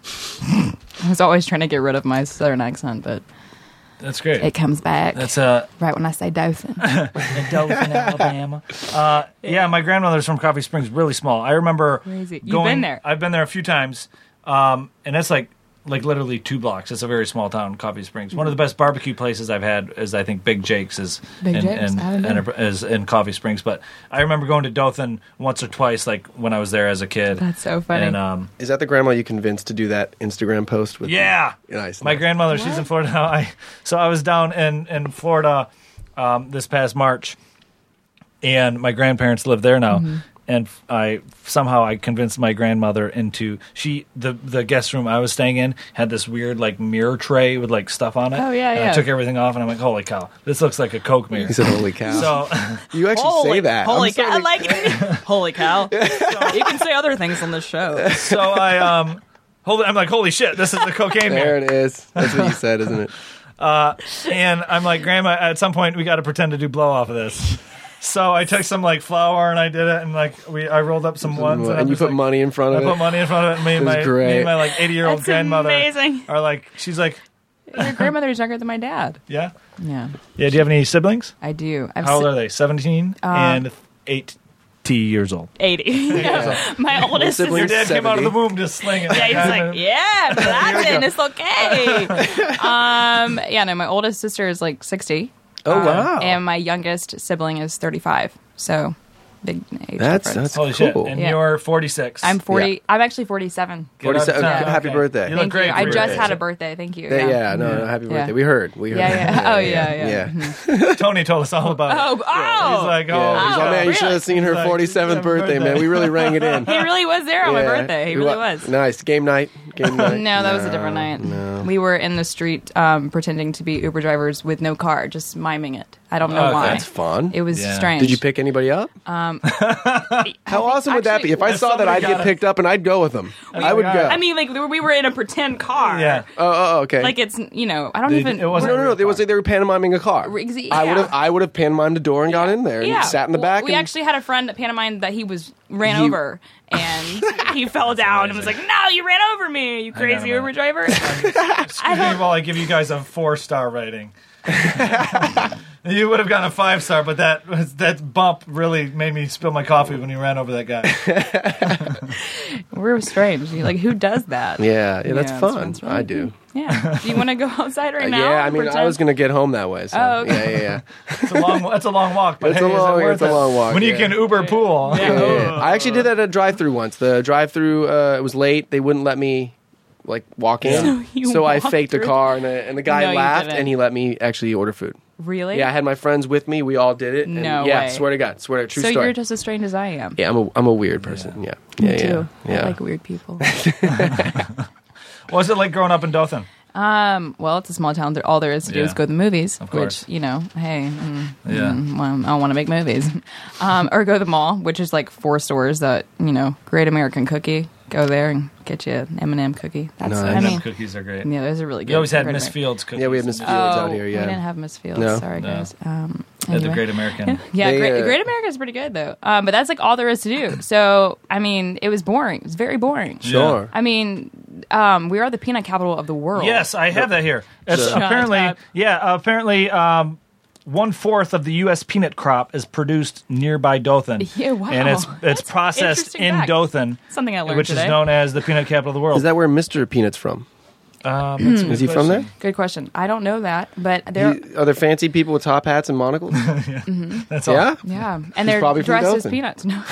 [SPEAKER 6] I was always trying to get rid of my southern accent, but
[SPEAKER 2] That's great.
[SPEAKER 6] it comes back
[SPEAKER 2] That's
[SPEAKER 6] right when I say Dothan.
[SPEAKER 2] in Dothan, Alabama. Yeah, my grandmother's from Coffee Springs, really small. I remember
[SPEAKER 6] Crazy. You've
[SPEAKER 2] going.
[SPEAKER 6] been there.
[SPEAKER 2] I've been there a few times, and it's like literally 2 blocks. It's a very small town, Coffee Springs. One of the best barbecue places I've had is I think Big Jake's is
[SPEAKER 6] Big Jake's? I haven't been.
[SPEAKER 2] is in Coffee Springs. But I remember going to Dothan once or twice, like when I was there as a kid.
[SPEAKER 6] That's so funny.
[SPEAKER 2] And
[SPEAKER 5] Is that the grandma you convinced to do that Instagram post with?
[SPEAKER 2] yeah,
[SPEAKER 5] Nice.
[SPEAKER 2] my grandmother, she's in Florida now. So I was down in Florida this past March, and my grandparents live there now.
[SPEAKER 6] Mm-hmm.
[SPEAKER 2] And I convinced my grandmother into the guest room I was staying in had this weird like mirror tray with like stuff on it.
[SPEAKER 6] Oh, yeah,
[SPEAKER 2] and
[SPEAKER 6] yeah.
[SPEAKER 2] I took everything off and I'm like, holy cow, this looks like a Coke mirror.
[SPEAKER 5] He said, "Holy cow!"
[SPEAKER 2] So
[SPEAKER 5] You actually say that.
[SPEAKER 6] Holy
[SPEAKER 5] I'm
[SPEAKER 6] cow!
[SPEAKER 5] starting-
[SPEAKER 6] Like, holy cow! You can say other things on the show.
[SPEAKER 2] I'm like, holy shit, this is the cocaine
[SPEAKER 5] There
[SPEAKER 2] mirror.
[SPEAKER 5] it is. That's what you said, isn't it?
[SPEAKER 2] And I'm like, Grandma, at some point we got to pretend to do blow off of this. So I took some like flour and I did it, and like I rolled up some ones,
[SPEAKER 5] And
[SPEAKER 2] I'm
[SPEAKER 5] you
[SPEAKER 2] just,
[SPEAKER 5] put
[SPEAKER 2] like,
[SPEAKER 5] money in front
[SPEAKER 2] I
[SPEAKER 5] of
[SPEAKER 2] put
[SPEAKER 5] it.
[SPEAKER 2] money in front of it, and me and
[SPEAKER 5] That's great.
[SPEAKER 2] my like 80-year-old
[SPEAKER 6] That's
[SPEAKER 2] grandmother
[SPEAKER 6] amazing.
[SPEAKER 2] are like, she's like,
[SPEAKER 6] Your grandmother's younger than my dad.
[SPEAKER 2] yeah,
[SPEAKER 6] Yeah,
[SPEAKER 2] yeah. Do you have any siblings?
[SPEAKER 6] I do. I've
[SPEAKER 2] How old are they? 17 and 80 years old.
[SPEAKER 6] 80. My oldest
[SPEAKER 5] siblings-
[SPEAKER 2] Your
[SPEAKER 6] sister.
[SPEAKER 2] dad came out of the
[SPEAKER 5] 70.
[SPEAKER 2] womb just slinging.
[SPEAKER 6] Yeah, he's like, yeah, Latin, it's okay. Yeah, no, my oldest sister is like 60.
[SPEAKER 5] Oh wow.
[SPEAKER 6] And my youngest sibling is 35. So, big age
[SPEAKER 5] That's
[SPEAKER 6] difference.
[SPEAKER 2] Holy shit!
[SPEAKER 5] cool.
[SPEAKER 2] And
[SPEAKER 6] Yeah.
[SPEAKER 2] you're 46.
[SPEAKER 6] I'm 40.
[SPEAKER 5] Yeah.
[SPEAKER 6] I'm actually 47.
[SPEAKER 2] Get out of
[SPEAKER 5] 47.
[SPEAKER 2] town.
[SPEAKER 5] Happy
[SPEAKER 2] Okay.
[SPEAKER 5] birthday.
[SPEAKER 2] You look
[SPEAKER 6] Thank
[SPEAKER 2] great.
[SPEAKER 6] you.
[SPEAKER 2] for
[SPEAKER 6] I
[SPEAKER 2] your
[SPEAKER 6] just
[SPEAKER 2] birthday.
[SPEAKER 6] had a birthday. Thank you.
[SPEAKER 5] Yeah, no, happy birthday.
[SPEAKER 6] Yeah.
[SPEAKER 5] We heard.
[SPEAKER 6] Yeah. Oh, yeah.
[SPEAKER 5] Yeah.
[SPEAKER 2] Tony told us all about it.
[SPEAKER 6] Oh,
[SPEAKER 2] He's like, oh,
[SPEAKER 5] Yeah. He's like,
[SPEAKER 6] Oh,
[SPEAKER 5] man, you should
[SPEAKER 6] really?
[SPEAKER 5] have seen her
[SPEAKER 2] He's like,
[SPEAKER 5] 47th
[SPEAKER 2] happy
[SPEAKER 5] birthday, man.
[SPEAKER 2] birthday.
[SPEAKER 5] We really rang it in.
[SPEAKER 6] He really was there on my
[SPEAKER 5] Yeah.
[SPEAKER 6] birthday. He really was.
[SPEAKER 5] Nice. Game night. Game night.
[SPEAKER 6] No, that was a different night. We were in the street pretending to be Uber drivers with no car, just miming it. I don't know
[SPEAKER 2] Okay.
[SPEAKER 6] why.
[SPEAKER 5] That's fun.
[SPEAKER 6] It was
[SPEAKER 2] Yeah.
[SPEAKER 6] strange.
[SPEAKER 5] Did you pick anybody up? How awesome would that be? If I saw that, I'd get picked up and I'd go with them. I would go.
[SPEAKER 6] I mean, like we were in a pretend car.
[SPEAKER 2] Yeah.
[SPEAKER 5] Oh, okay.
[SPEAKER 6] Like it's I don't
[SPEAKER 2] They-
[SPEAKER 6] even.
[SPEAKER 2] it wasn't-
[SPEAKER 5] no. They was like they were pantomiming a car.
[SPEAKER 6] Yeah.
[SPEAKER 5] I would have pantomimed the door and got in there and
[SPEAKER 6] Yeah.
[SPEAKER 5] sat in the back.
[SPEAKER 6] We
[SPEAKER 5] and,
[SPEAKER 6] actually had a friend that pantomimed that he ran
[SPEAKER 5] He-
[SPEAKER 6] over and he fell down and was like, "No, you ran over me, you crazy
[SPEAKER 2] know.
[SPEAKER 6] Uber driver."
[SPEAKER 2] Excuse me while I give you guys a 4-star rating. You would have gotten a 5-star, but that bump really made me spill my coffee when you ran over that guy.
[SPEAKER 6] We're strange. Like, who does that?
[SPEAKER 5] yeah, that's
[SPEAKER 6] it's-
[SPEAKER 5] fun.
[SPEAKER 6] it's really
[SPEAKER 5] I do.
[SPEAKER 6] Yeah. Do you want to go outside right now?
[SPEAKER 5] Yeah, I
[SPEAKER 6] and
[SPEAKER 5] mean, I
[SPEAKER 6] pretend?
[SPEAKER 5] was gonna get home that way. So.
[SPEAKER 6] Oh, okay.
[SPEAKER 5] Yeah.
[SPEAKER 2] It's a long walk, but
[SPEAKER 5] It's
[SPEAKER 2] hey,
[SPEAKER 5] a long-
[SPEAKER 2] is it worth
[SPEAKER 5] it's a
[SPEAKER 2] it?
[SPEAKER 5] long walk,
[SPEAKER 2] When you
[SPEAKER 5] yeah.
[SPEAKER 2] can Uber pool.
[SPEAKER 5] Yeah. I actually did that at a drive-through once. The drive-through, it was late. They wouldn't let me like walk in,
[SPEAKER 6] you
[SPEAKER 5] so I
[SPEAKER 6] walked
[SPEAKER 5] faked a
[SPEAKER 6] through?
[SPEAKER 5] car, and the guy
[SPEAKER 6] No, you
[SPEAKER 5] laughed,
[SPEAKER 6] didn't.
[SPEAKER 5] and he let me actually order food.
[SPEAKER 6] Really?
[SPEAKER 5] Yeah, I had my friends with me. We all did it. And
[SPEAKER 6] No
[SPEAKER 5] yeah,
[SPEAKER 6] way.
[SPEAKER 5] swear to God, true
[SPEAKER 6] So
[SPEAKER 5] story.
[SPEAKER 6] you're just as strange as I am.
[SPEAKER 5] Yeah, I'm a weird person. Yeah,
[SPEAKER 6] Me
[SPEAKER 5] yeah,
[SPEAKER 6] too.
[SPEAKER 5] yeah.
[SPEAKER 6] I like weird people.
[SPEAKER 2] What was it like growing up in Dothan?
[SPEAKER 6] Well, it's a small town. All there is to do
[SPEAKER 2] Yeah.
[SPEAKER 6] is go to the movies,
[SPEAKER 2] Of course.
[SPEAKER 6] which, hey,
[SPEAKER 2] Yeah.
[SPEAKER 6] well, I want to make movies. Or go to the mall, which is like 4 stores that, Great American Cookie. Go there and get you an M&M cookie. That's,
[SPEAKER 5] Nice.
[SPEAKER 6] I
[SPEAKER 2] M&M
[SPEAKER 6] mean,
[SPEAKER 2] cookies are great.
[SPEAKER 6] yeah, those are really good.
[SPEAKER 2] You always had
[SPEAKER 6] Great
[SPEAKER 2] Miss
[SPEAKER 6] American.
[SPEAKER 2] Fields cookies.
[SPEAKER 5] Yeah, we had Miss Fields out here.
[SPEAKER 6] We
[SPEAKER 5] Yeah,
[SPEAKER 6] didn't have Miss Fields.
[SPEAKER 5] No.
[SPEAKER 6] Sorry,
[SPEAKER 2] No.
[SPEAKER 6] guys.
[SPEAKER 2] At the
[SPEAKER 6] Anyway.
[SPEAKER 2] Great American.
[SPEAKER 6] Yeah,
[SPEAKER 5] They,
[SPEAKER 6] Great America is pretty good though. But that's like all there is to do. So I mean, it was boring. It was very boring.
[SPEAKER 5] sure.
[SPEAKER 6] I mean, we are the peanut capital of the world.
[SPEAKER 2] Yes, I have that here. It's
[SPEAKER 5] Shut
[SPEAKER 2] apparently,
[SPEAKER 6] up.
[SPEAKER 2] apparently, 1/4 of the U.S. peanut crop is produced nearby Dothan.
[SPEAKER 6] Yeah, wow.
[SPEAKER 2] And it's
[SPEAKER 6] That's
[SPEAKER 2] processed
[SPEAKER 6] interesting
[SPEAKER 2] in
[SPEAKER 6] fact.
[SPEAKER 2] Dothan,
[SPEAKER 6] Something I learned
[SPEAKER 2] which
[SPEAKER 6] today.
[SPEAKER 2] is known as the peanut capital of the world.
[SPEAKER 5] Is that where Mr. Peanut's from?
[SPEAKER 2] That's a good
[SPEAKER 5] Is he from there?
[SPEAKER 2] question.
[SPEAKER 6] Good question. I don't know that, but they're
[SPEAKER 5] Are there fancy people with top hats and monocles?
[SPEAKER 2] That's all.
[SPEAKER 5] yeah,
[SPEAKER 6] yeah, and they're
[SPEAKER 5] probably from
[SPEAKER 6] dressed as
[SPEAKER 5] Dothan.
[SPEAKER 6] peanuts. No.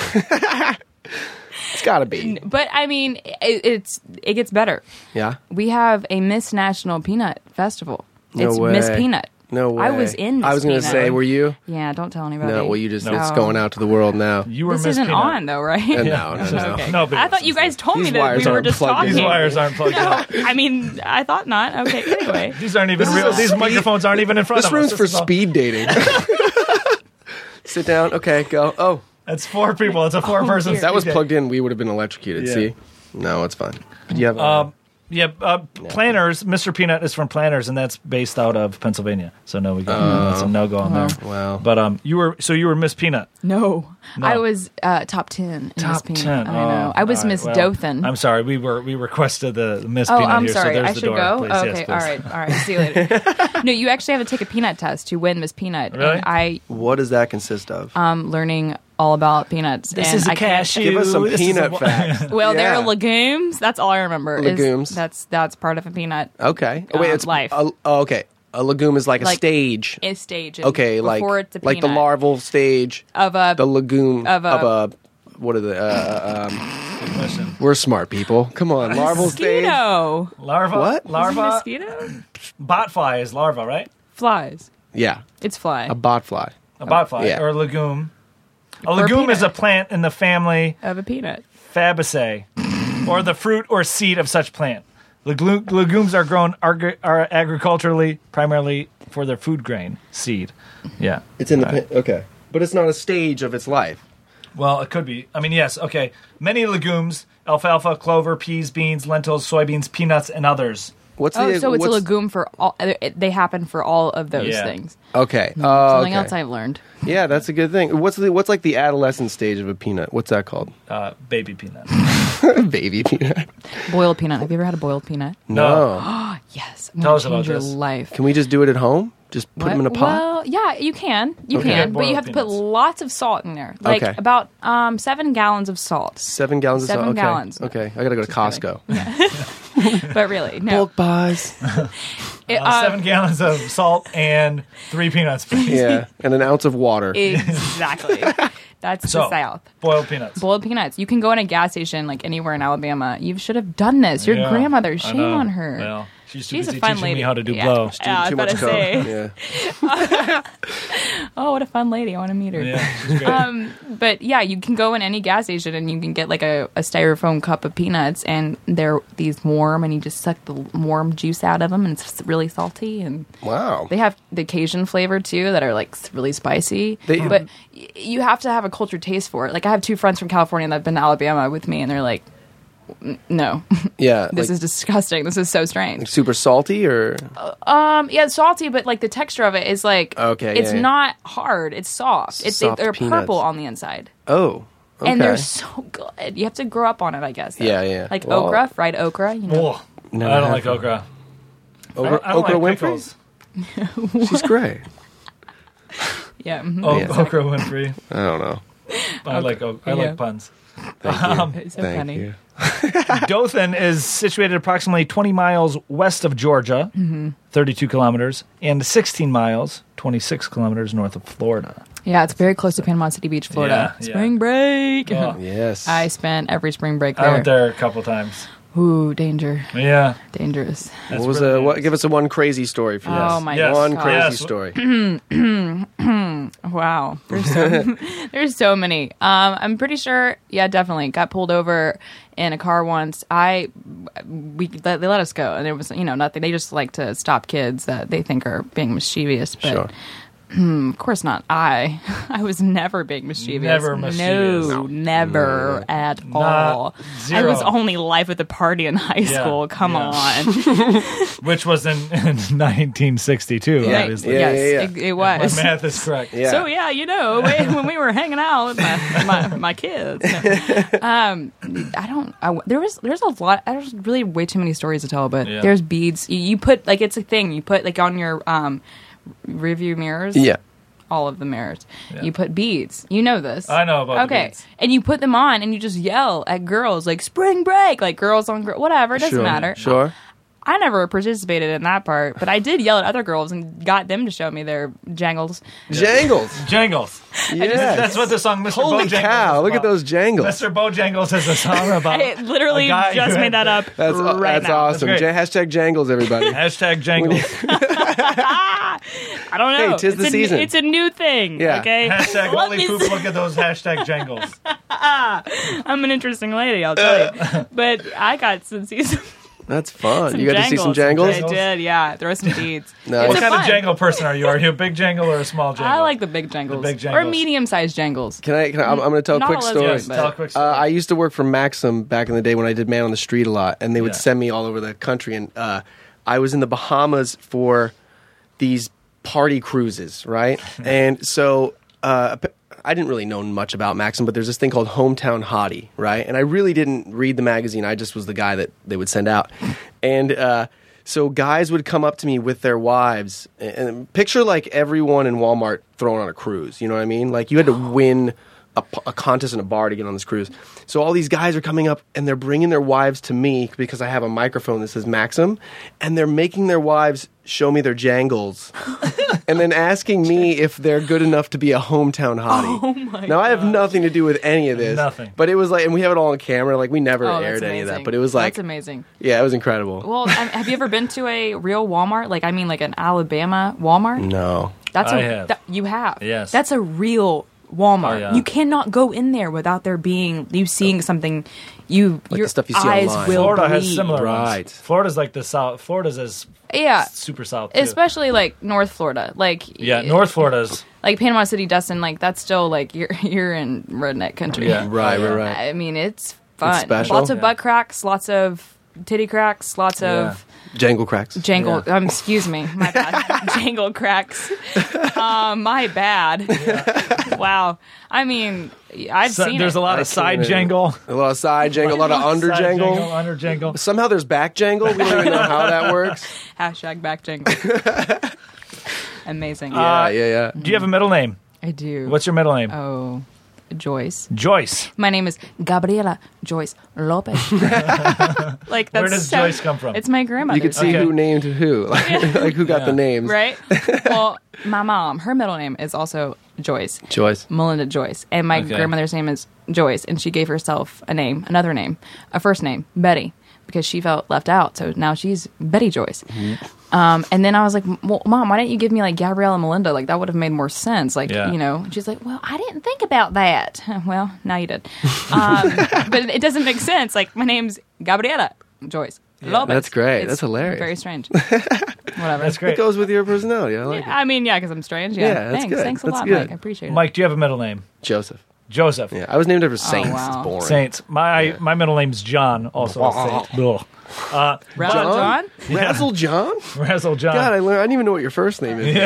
[SPEAKER 5] it's got to be.
[SPEAKER 6] But I mean, it gets better.
[SPEAKER 5] Yeah.
[SPEAKER 6] We have a Miss National Peanut Festival.
[SPEAKER 5] No
[SPEAKER 6] It's
[SPEAKER 5] way.
[SPEAKER 6] Miss Peanut.
[SPEAKER 5] No way.
[SPEAKER 6] I was in Miss
[SPEAKER 5] I was going to
[SPEAKER 6] Peanut.
[SPEAKER 5] say, were you?
[SPEAKER 6] Yeah, don't tell anybody.
[SPEAKER 5] No, well, you just,
[SPEAKER 2] No.
[SPEAKER 5] it's going out to the world now.
[SPEAKER 2] You were
[SPEAKER 6] This
[SPEAKER 2] Miss
[SPEAKER 6] isn't
[SPEAKER 2] Peanut.
[SPEAKER 6] on though, right?
[SPEAKER 5] No.
[SPEAKER 6] Okay.
[SPEAKER 2] Nobody
[SPEAKER 6] I thought you
[SPEAKER 2] listens
[SPEAKER 6] guys told me
[SPEAKER 5] These
[SPEAKER 6] that
[SPEAKER 5] wires
[SPEAKER 6] we were
[SPEAKER 5] aren't
[SPEAKER 6] just
[SPEAKER 5] plugged in.
[SPEAKER 6] talking.
[SPEAKER 2] These wires aren't plugged
[SPEAKER 6] No,
[SPEAKER 2] in.
[SPEAKER 6] I mean, I thought not. Okay, anyway.
[SPEAKER 2] These aren't even
[SPEAKER 5] This is
[SPEAKER 2] real.
[SPEAKER 5] a
[SPEAKER 2] These
[SPEAKER 5] speed-
[SPEAKER 2] microphones aren't even in front
[SPEAKER 5] This
[SPEAKER 2] of us.
[SPEAKER 5] room's for
[SPEAKER 2] is all-
[SPEAKER 5] speed dating. Sit down. Okay, go. Oh,
[SPEAKER 2] It's 4 people. It's a 4-person.
[SPEAKER 6] dear.
[SPEAKER 5] that was
[SPEAKER 2] speed date.
[SPEAKER 5] plugged in. We would have been electrocuted.
[SPEAKER 2] Yeah.
[SPEAKER 5] See? No, it's fine. But you have
[SPEAKER 2] Planners. Mr. Peanut is from Planners, and that's based out of Pennsylvania. So no, we got that's a no go on there.
[SPEAKER 5] Wow.
[SPEAKER 2] But you were Miss Peanut.
[SPEAKER 6] No.
[SPEAKER 2] No.
[SPEAKER 6] I was top 10 in Miss
[SPEAKER 2] Top
[SPEAKER 6] Peanut.
[SPEAKER 2] 10.
[SPEAKER 6] I know. I was
[SPEAKER 2] all right,
[SPEAKER 6] Miss
[SPEAKER 2] well,
[SPEAKER 6] Dothan.
[SPEAKER 2] I'm sorry. We requested the Miss
[SPEAKER 6] Oh,
[SPEAKER 2] Peanut
[SPEAKER 6] I'm
[SPEAKER 2] here.
[SPEAKER 6] sorry.
[SPEAKER 2] So there's
[SPEAKER 6] I
[SPEAKER 2] the
[SPEAKER 6] should
[SPEAKER 2] door.
[SPEAKER 6] go?
[SPEAKER 2] Please.
[SPEAKER 6] Okay,
[SPEAKER 2] Yes, please.
[SPEAKER 6] all right. See you later. No, you actually have to take a peanut test to win Miss Peanut.
[SPEAKER 2] Really?
[SPEAKER 6] And I
[SPEAKER 5] What does that consist of?
[SPEAKER 6] learning all about peanuts.
[SPEAKER 2] This
[SPEAKER 6] and
[SPEAKER 2] is a
[SPEAKER 6] I can't-
[SPEAKER 2] cashew.
[SPEAKER 5] Give us some
[SPEAKER 2] This is a
[SPEAKER 5] peanut
[SPEAKER 2] wa-
[SPEAKER 5] facts.
[SPEAKER 6] Well,
[SPEAKER 5] Yeah.
[SPEAKER 6] they're legumes. That's all I remember.
[SPEAKER 5] Legumes.
[SPEAKER 6] That's part of a peanut.
[SPEAKER 5] Okay. Oh, wait, it's
[SPEAKER 6] life.
[SPEAKER 5] Okay. A legume is like a
[SPEAKER 6] Like-
[SPEAKER 5] stage.
[SPEAKER 6] A stage.
[SPEAKER 5] Okay, like
[SPEAKER 6] before it's a
[SPEAKER 5] like the
[SPEAKER 6] peanut.
[SPEAKER 5] larval stage
[SPEAKER 6] of a
[SPEAKER 5] the legume
[SPEAKER 6] of a-
[SPEAKER 5] what are the
[SPEAKER 2] Good question.
[SPEAKER 5] we're smart people. Come on, larval stage.
[SPEAKER 6] mosquito.
[SPEAKER 2] Larva.
[SPEAKER 5] What?
[SPEAKER 6] Is it
[SPEAKER 2] Larva.
[SPEAKER 6] mosquito?
[SPEAKER 2] Botfly is larva, right?
[SPEAKER 6] Flies.
[SPEAKER 5] Yeah,
[SPEAKER 6] It's fly.
[SPEAKER 5] a botfly.
[SPEAKER 2] A botfly
[SPEAKER 5] Yeah.
[SPEAKER 2] or a legume. A
[SPEAKER 6] Or a
[SPEAKER 2] legume is a
[SPEAKER 6] peanut.
[SPEAKER 2] plant in the family
[SPEAKER 6] of a peanut.
[SPEAKER 2] Fabaceae, or the fruit or seed of such plant. Legumes are grown are agriculturally primarily for their food grain seed. Yeah.
[SPEAKER 5] It's in the okay, but it's not a stage of its life.
[SPEAKER 2] Well, it could be. I mean, yes. Okay. Many legumes: alfalfa, clover, peas, beans, lentils, soybeans, peanuts, and others.
[SPEAKER 5] What's
[SPEAKER 6] Oh,
[SPEAKER 5] the
[SPEAKER 6] so it's a
[SPEAKER 5] what's-
[SPEAKER 6] legume for all. They happen for all of those
[SPEAKER 2] Yeah.
[SPEAKER 6] things.
[SPEAKER 5] Okay.
[SPEAKER 6] Something
[SPEAKER 5] okay.
[SPEAKER 6] else I've learned.
[SPEAKER 5] Yeah, that's a good thing. What's like the adolescent stage of a peanut? What's that called?
[SPEAKER 2] Baby peanut.
[SPEAKER 5] Baby peanut.
[SPEAKER 6] Boiled peanut. Have you ever had a boiled peanut?
[SPEAKER 5] No.
[SPEAKER 6] Yes. I'm
[SPEAKER 2] Tell
[SPEAKER 6] gonna
[SPEAKER 2] us about
[SPEAKER 6] change your
[SPEAKER 2] this.
[SPEAKER 6] life.
[SPEAKER 5] Can we just do it at home? Just put them in a pot.
[SPEAKER 6] Well, yeah, you can. You
[SPEAKER 5] Okay.
[SPEAKER 6] can, but
[SPEAKER 2] Boiled
[SPEAKER 6] you have to put
[SPEAKER 2] peanuts.
[SPEAKER 6] lots of salt in there. Like
[SPEAKER 5] Okay.
[SPEAKER 6] about 7 gallons of salt.
[SPEAKER 5] 7 gallons of salt.
[SPEAKER 6] 7
[SPEAKER 5] Okay.
[SPEAKER 6] gallons.
[SPEAKER 5] Okay, I gotta go to
[SPEAKER 6] Just
[SPEAKER 5] Costco.
[SPEAKER 6] But really, no.
[SPEAKER 5] Bulk buys.
[SPEAKER 2] 7 gallons of salt and 3 peanuts, please.
[SPEAKER 5] Yeah, and an ounce of water.
[SPEAKER 6] Exactly. That's
[SPEAKER 2] So,
[SPEAKER 6] the South.
[SPEAKER 2] boiled peanuts.
[SPEAKER 6] Boiled peanuts. You can go in a gas station like anywhere in Alabama. You should have done this. Your
[SPEAKER 2] Yeah,
[SPEAKER 6] grandmother.
[SPEAKER 2] I
[SPEAKER 6] Shame
[SPEAKER 2] know.
[SPEAKER 6] on her.
[SPEAKER 2] Well, she's too
[SPEAKER 6] She's a
[SPEAKER 2] busy
[SPEAKER 6] fun
[SPEAKER 2] teaching
[SPEAKER 6] lady.
[SPEAKER 2] me how to do
[SPEAKER 6] Yeah.
[SPEAKER 2] blow.
[SPEAKER 6] Yeah, I was
[SPEAKER 5] Too
[SPEAKER 6] about
[SPEAKER 5] much
[SPEAKER 6] to
[SPEAKER 5] coke.
[SPEAKER 6] say.
[SPEAKER 5] Yeah.
[SPEAKER 6] Oh, what a fun lady. I want to meet her.
[SPEAKER 2] Yeah, she's great.
[SPEAKER 6] But yeah, you can go in any gas station and you can get like a styrofoam cup of peanuts, and they're these warm, and you just suck the warm juice out of them, and it's really salty. And
[SPEAKER 5] Wow.
[SPEAKER 6] they have the Cajun flavor too that are like really spicy.
[SPEAKER 5] They-
[SPEAKER 6] But you have to have a cultured taste for it. Like I have 2 friends from California that have been to Alabama with me, and they're like, "No,
[SPEAKER 5] Yeah.
[SPEAKER 6] this
[SPEAKER 5] like,
[SPEAKER 6] is disgusting. This is so strange."
[SPEAKER 5] super salty or
[SPEAKER 6] Yeah, it's salty, but like the texture of it is like
[SPEAKER 5] Okay,
[SPEAKER 6] it's
[SPEAKER 5] yeah, yeah.
[SPEAKER 6] not hard. It's soft.
[SPEAKER 5] Soft
[SPEAKER 6] They're
[SPEAKER 5] peanuts.
[SPEAKER 6] purple on the inside.
[SPEAKER 5] oh. Okay.
[SPEAKER 6] And they're so good. You have to grow up on it, I guess. though.
[SPEAKER 5] Yeah, yeah.
[SPEAKER 6] Like
[SPEAKER 5] Well-
[SPEAKER 6] okra, fried okra. You know,
[SPEAKER 2] Oh,
[SPEAKER 5] Never
[SPEAKER 2] I don't
[SPEAKER 5] had
[SPEAKER 2] like
[SPEAKER 5] them.
[SPEAKER 2] okra.
[SPEAKER 5] Okra,
[SPEAKER 2] I don't
[SPEAKER 5] Okra
[SPEAKER 2] like
[SPEAKER 5] Winfrey?
[SPEAKER 2] pickles.
[SPEAKER 5] She's great.
[SPEAKER 6] yeah. mhm.
[SPEAKER 2] Oh,
[SPEAKER 5] Yeah.
[SPEAKER 2] Okra Winfrey.
[SPEAKER 5] I don't know.
[SPEAKER 2] I like
[SPEAKER 6] Yeah.
[SPEAKER 2] like puns.
[SPEAKER 5] Thank you.
[SPEAKER 6] It's so
[SPEAKER 5] Thank
[SPEAKER 6] funny.
[SPEAKER 5] you.
[SPEAKER 2] Dothan is situated approximately 20 miles west of Georgia, 32 kilometers, and 16 miles, 26 kilometers north of Florida.
[SPEAKER 6] Yeah, it's very close to Panama City Beach, Florida.
[SPEAKER 2] Yeah, yeah.
[SPEAKER 6] Spring break.
[SPEAKER 2] Oh.
[SPEAKER 5] Yes.
[SPEAKER 6] I spent every spring break
[SPEAKER 2] I
[SPEAKER 6] there.
[SPEAKER 2] went there a couple times.
[SPEAKER 6] Ooh, danger.
[SPEAKER 2] Yeah.
[SPEAKER 6] Dangerous.
[SPEAKER 2] That's
[SPEAKER 5] what was
[SPEAKER 2] really
[SPEAKER 5] what?
[SPEAKER 2] nice.
[SPEAKER 5] Give us a one crazy story for
[SPEAKER 6] Oh
[SPEAKER 5] this.
[SPEAKER 6] my
[SPEAKER 2] Yes.
[SPEAKER 5] One
[SPEAKER 6] God.
[SPEAKER 5] crazy
[SPEAKER 2] Yes.
[SPEAKER 5] story.
[SPEAKER 6] Wow. There's so many. I'm pretty sure, yeah, definitely. Got pulled over in a car once. They let us go, and there was, nothing. They just like to stop kids that they think are being mischievous, but
[SPEAKER 5] Sure.
[SPEAKER 6] of course not. I was never being mischievous.
[SPEAKER 2] Never mischievous.
[SPEAKER 6] No, never at all. I was
[SPEAKER 2] zero.
[SPEAKER 6] only life at the party in high
[SPEAKER 2] Yeah,
[SPEAKER 6] school. Come
[SPEAKER 2] yeah.
[SPEAKER 6] on.
[SPEAKER 2] Which was in 1962,
[SPEAKER 5] Yeah.
[SPEAKER 2] obviously.
[SPEAKER 5] Yeah,
[SPEAKER 6] Yes,
[SPEAKER 5] yeah.
[SPEAKER 6] It
[SPEAKER 2] My
[SPEAKER 6] was.
[SPEAKER 2] math is correct.
[SPEAKER 5] Yeah.
[SPEAKER 6] So yeah, when we were hanging out with my kids, there's a lot. There's really way too many stories to tell, but
[SPEAKER 2] Yeah.
[SPEAKER 6] there's beads. You put like it's a thing. You put like on your rearview mirrors.
[SPEAKER 5] Yeah.
[SPEAKER 6] all of the mirrors.
[SPEAKER 2] Yeah.
[SPEAKER 6] You put beads. You know this.
[SPEAKER 2] I know about the
[SPEAKER 6] Okay,
[SPEAKER 2] beads.
[SPEAKER 6] and you put them on, and you just yell at girls like "spring break," like girls on whatever. It doesn't
[SPEAKER 5] Sure.
[SPEAKER 6] matter.
[SPEAKER 5] Sure.
[SPEAKER 6] I never participated in that part, but I did yell at other girls and got them to show me their jangles.
[SPEAKER 5] Jangles.
[SPEAKER 2] Jangles.
[SPEAKER 5] Yes.
[SPEAKER 2] That's what the song Mr.
[SPEAKER 5] Holy
[SPEAKER 2] Bojangles
[SPEAKER 5] cow!
[SPEAKER 2] is
[SPEAKER 5] Look at
[SPEAKER 2] about.
[SPEAKER 5] those jangles.
[SPEAKER 2] Mr. Bojangles has a song about
[SPEAKER 6] I literally
[SPEAKER 2] a guy
[SPEAKER 6] just
[SPEAKER 2] who
[SPEAKER 6] made
[SPEAKER 2] had
[SPEAKER 6] that up
[SPEAKER 5] That's
[SPEAKER 6] right
[SPEAKER 5] that's
[SPEAKER 6] now.
[SPEAKER 5] awesome.
[SPEAKER 2] That's great.
[SPEAKER 5] Hashtag jangles, everybody.
[SPEAKER 2] Hashtag Jangles.
[SPEAKER 6] I don't know.
[SPEAKER 5] Hey, 'tis the season.
[SPEAKER 6] It's a new thing.
[SPEAKER 5] Yeah.
[SPEAKER 6] Okay.
[SPEAKER 2] Hashtag
[SPEAKER 6] Let
[SPEAKER 2] holy
[SPEAKER 6] me
[SPEAKER 2] poop.
[SPEAKER 6] see.
[SPEAKER 2] Look at those hashtag jangles.
[SPEAKER 6] I'm an interesting lady, I'll tell you. But I got some season.
[SPEAKER 5] That's fun.
[SPEAKER 6] Some
[SPEAKER 5] You got to see some
[SPEAKER 6] jangles.
[SPEAKER 5] jangles?
[SPEAKER 6] I did, yeah. Throw some deeds.
[SPEAKER 5] No.
[SPEAKER 6] It's
[SPEAKER 2] What
[SPEAKER 6] a
[SPEAKER 2] kind of
[SPEAKER 6] fun.
[SPEAKER 2] jangle person are you? Are you a big jangle or a small jangle?
[SPEAKER 6] I like the big jangles.
[SPEAKER 2] big
[SPEAKER 6] Or
[SPEAKER 2] jangles.
[SPEAKER 6] medium-sized jangles.
[SPEAKER 5] Can I I'm going to tell a
[SPEAKER 6] Not
[SPEAKER 5] quick
[SPEAKER 6] all
[SPEAKER 5] story.
[SPEAKER 6] lesbians,
[SPEAKER 2] Yes, tell a quick story.
[SPEAKER 5] I used to work for Maxim back in the day when I did Man on the Street a lot, and they would
[SPEAKER 2] Yeah.
[SPEAKER 5] send me all over the country. And I was in the Bahamas for these party cruises, right? And so I didn't really know much about Maxim, but there's this thing called Hometown Hottie, right? And I really didn't read the magazine. I just was the guy that they would send out. And so guys would come up to me with their wives, and picture like everyone in Walmart thrown on a cruise. You know what I mean? Like you had to win a contest in a bar to get on this cruise. So all these guys are coming up and they're bringing their wives to me because I have a microphone that says Maxim, and they're making their wives show me their jangles and then asking me if they're good enough to be a hometown hottie.
[SPEAKER 6] Oh my
[SPEAKER 5] Now I have nothing to do with any of this.
[SPEAKER 2] Nothing.
[SPEAKER 5] But it was like, and we have it all on camera. Like we never
[SPEAKER 6] Oh,
[SPEAKER 5] aired
[SPEAKER 6] that's
[SPEAKER 5] any of that.
[SPEAKER 6] amazing.
[SPEAKER 5] But it was like,
[SPEAKER 6] That's amazing.
[SPEAKER 5] yeah, it was incredible.
[SPEAKER 6] Well, have you ever been to a real Walmart? Like, I mean, like an Alabama Walmart?
[SPEAKER 5] No.
[SPEAKER 6] That's
[SPEAKER 2] I have.
[SPEAKER 6] You have.
[SPEAKER 2] Yes.
[SPEAKER 6] That's a real Walmart.
[SPEAKER 2] Oh, yeah.
[SPEAKER 6] You cannot go in there without there being you seeing something. Your
[SPEAKER 5] the stuff you see
[SPEAKER 6] eyes
[SPEAKER 5] online.
[SPEAKER 6] will
[SPEAKER 2] Florida
[SPEAKER 6] bleed.
[SPEAKER 2] has similar
[SPEAKER 5] Right.
[SPEAKER 2] ones. Florida's like the south. Florida's as
[SPEAKER 6] Yeah,
[SPEAKER 2] super south too.
[SPEAKER 6] especially like North Florida. Like
[SPEAKER 2] Yeah, North Florida's.
[SPEAKER 6] like Panama City, Dustin. Like that's still like you're in redneck country.
[SPEAKER 2] Yeah.
[SPEAKER 5] Right.
[SPEAKER 6] I mean, it's fun.
[SPEAKER 5] special.
[SPEAKER 6] Lots of
[SPEAKER 2] Yeah.
[SPEAKER 6] butt cracks, lots of titty cracks, lots
[SPEAKER 2] Yeah.
[SPEAKER 6] of
[SPEAKER 5] Jangle cracks.
[SPEAKER 6] jangle.
[SPEAKER 2] Yeah.
[SPEAKER 6] Excuse me, my bad. Jangle cracks. My bad. Wow. I mean, I've
[SPEAKER 2] So,
[SPEAKER 6] seen
[SPEAKER 2] there's
[SPEAKER 6] it.
[SPEAKER 2] a lot
[SPEAKER 5] I
[SPEAKER 2] of side
[SPEAKER 5] can't even-
[SPEAKER 2] jangle.
[SPEAKER 5] A lot of side jangle, a lot of under
[SPEAKER 2] Side
[SPEAKER 5] jangle.
[SPEAKER 2] under jangle.
[SPEAKER 5] Somehow there's back jangle. We don't even know how that works.
[SPEAKER 6] Hashtag back jangle. Amazing.
[SPEAKER 5] Yeah.
[SPEAKER 2] Do you have a middle name?
[SPEAKER 6] I do.
[SPEAKER 2] What's your middle name?
[SPEAKER 6] Oh, Joyce.
[SPEAKER 2] Joyce.
[SPEAKER 6] My name is Gabriela Joyce Lopez. Like that's
[SPEAKER 2] Where does Joyce come from?
[SPEAKER 6] It's my grandmother.
[SPEAKER 5] You could see
[SPEAKER 2] Okay.
[SPEAKER 5] who named who, like who got the names.
[SPEAKER 6] right? Well, my mom, her middle name is also Joyce.
[SPEAKER 5] Joyce.
[SPEAKER 6] Melinda Joyce. And my
[SPEAKER 2] Okay.
[SPEAKER 6] grandmother's name is Joyce, and she gave herself another name, a first name, Betty, because she felt left out. So now she's Betty Joyce. And then I was like, well, Mom, why didn't you give me like Gabrielle and Melinda? Like that would have made more sense. Like,
[SPEAKER 2] Yeah.
[SPEAKER 6] you know, and she's like, well, I didn't think about that. Well, now you did. But it doesn't make sense. Like my name's Gabriela Joyce Lopez.
[SPEAKER 5] That's great.
[SPEAKER 6] It's
[SPEAKER 5] That's hilarious.
[SPEAKER 6] Very strange. Whatever.
[SPEAKER 2] That's
[SPEAKER 5] It
[SPEAKER 2] great.
[SPEAKER 5] goes with your personality. I like
[SPEAKER 6] Yeah, I mean, yeah, because I'm strange. Yeah,
[SPEAKER 5] Yeah, that's
[SPEAKER 6] thanks.
[SPEAKER 5] good.
[SPEAKER 6] Thanks a
[SPEAKER 5] That's
[SPEAKER 6] lot,
[SPEAKER 5] good.
[SPEAKER 6] Mike. I appreciate it.
[SPEAKER 2] Mike, do you have a middle name?
[SPEAKER 5] it. Joseph.
[SPEAKER 2] Joseph.
[SPEAKER 5] Yeah, I was named after Saints.
[SPEAKER 6] wow.
[SPEAKER 5] It's boring.
[SPEAKER 2] Saints. My middle name's John, also a saint. Ugh.
[SPEAKER 6] Razzle John?
[SPEAKER 5] Razzle John?
[SPEAKER 2] Razzle John.
[SPEAKER 5] God, I didn't even know what your first name is.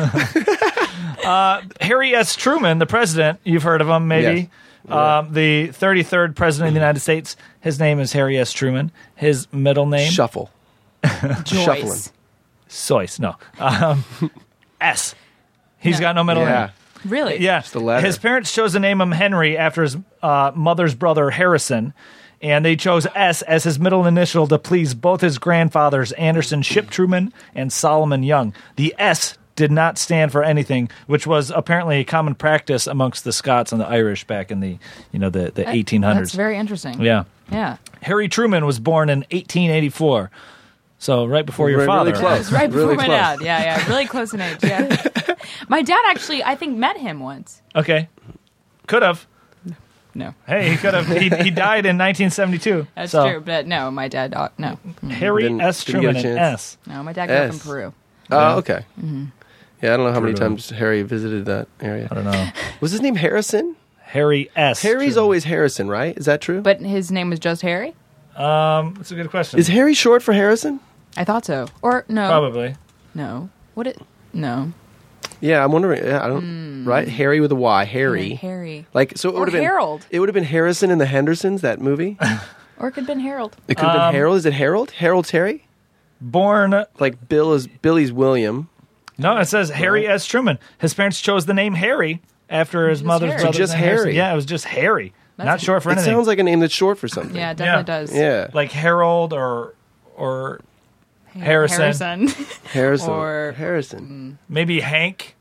[SPEAKER 2] Harry S. Truman, the president, you've heard of him maybe.
[SPEAKER 5] Yes.
[SPEAKER 2] The 33rd president of the United States. His name is Harry S. Truman. His middle name?
[SPEAKER 5] Shuffle. Shuffling.
[SPEAKER 6] Joyce.
[SPEAKER 2] Soyce. No. S. He's got no middle
[SPEAKER 5] Yeah.
[SPEAKER 2] name.
[SPEAKER 6] Really?
[SPEAKER 2] Yeah.
[SPEAKER 5] a letter.
[SPEAKER 2] His parents chose to name him Henry after his mother's brother, Harrison. And they chose S as his middle initial to please both his grandfathers, Anderson Ship Truman and Solomon Young. The S did not stand for anything, which was apparently a common practice amongst the Scots and the Irish back in the 1800s.
[SPEAKER 6] That's very interesting.
[SPEAKER 2] Yeah.
[SPEAKER 6] Yeah.
[SPEAKER 2] Harry Truman was born in 1884. So right before your
[SPEAKER 5] Really
[SPEAKER 2] father.
[SPEAKER 5] close.
[SPEAKER 6] It's right before
[SPEAKER 5] Really
[SPEAKER 6] my
[SPEAKER 5] close.
[SPEAKER 6] dad. Yeah. Really close in age. Yeah. My dad actually, I think, met him once.
[SPEAKER 2] Okay. Could have.
[SPEAKER 6] No.
[SPEAKER 2] Hey, he could have. He died in 1972.
[SPEAKER 6] That's
[SPEAKER 2] So,
[SPEAKER 6] true. But no, my dad, no.
[SPEAKER 2] Harry
[SPEAKER 5] Didn't-
[SPEAKER 2] S.
[SPEAKER 5] didn't get a
[SPEAKER 2] Truman and
[SPEAKER 5] chance.
[SPEAKER 2] S.
[SPEAKER 6] No, my dad grew up in
[SPEAKER 5] S.
[SPEAKER 6] Peru.
[SPEAKER 5] Oh, okay.
[SPEAKER 6] Mm-hmm.
[SPEAKER 5] Yeah, I don't know how many
[SPEAKER 2] Peru.
[SPEAKER 5] times Harry visited that area.
[SPEAKER 2] I don't know.
[SPEAKER 5] Was his name Harrison?
[SPEAKER 2] Harry S.
[SPEAKER 5] Harry's
[SPEAKER 2] Truman.
[SPEAKER 5] always Harrison, right? Is that true?
[SPEAKER 6] But his name was just Harry?
[SPEAKER 2] That's a good question.
[SPEAKER 5] Is Harry short for Harrison?
[SPEAKER 6] I thought so. Or no.
[SPEAKER 2] Probably.
[SPEAKER 6] No. What it? No.
[SPEAKER 5] Yeah, I'm wondering. Yeah, I don't. Right, Harry with a Y. Harry.
[SPEAKER 6] Harry.
[SPEAKER 5] Like so, it
[SPEAKER 6] Or
[SPEAKER 5] would have been
[SPEAKER 6] Harold.
[SPEAKER 5] It would have been Harrison and the Hendersons. That movie.
[SPEAKER 6] Or it could have been Harold.
[SPEAKER 5] It could have been Harold. Is it Harold? Harold Terry?
[SPEAKER 2] Born.
[SPEAKER 5] Like Billy's William.
[SPEAKER 2] No, it says Harry S. Truman. His parents chose the name Harry after his mother's
[SPEAKER 6] Harry.
[SPEAKER 2] brother's
[SPEAKER 5] Just
[SPEAKER 2] name, Harrison.
[SPEAKER 5] Harry.
[SPEAKER 2] Yeah, it was just Harry.
[SPEAKER 6] That's
[SPEAKER 2] Not short for
[SPEAKER 5] It
[SPEAKER 2] anything.
[SPEAKER 5] sounds like a name that's short for something.
[SPEAKER 6] Yeah, it definitely
[SPEAKER 2] Yeah.
[SPEAKER 6] does.
[SPEAKER 5] Yeah.
[SPEAKER 2] like Harold or Harrison.
[SPEAKER 6] Harrison.
[SPEAKER 5] Harrison.
[SPEAKER 6] Or-
[SPEAKER 5] Harrison.
[SPEAKER 2] Maybe Hank.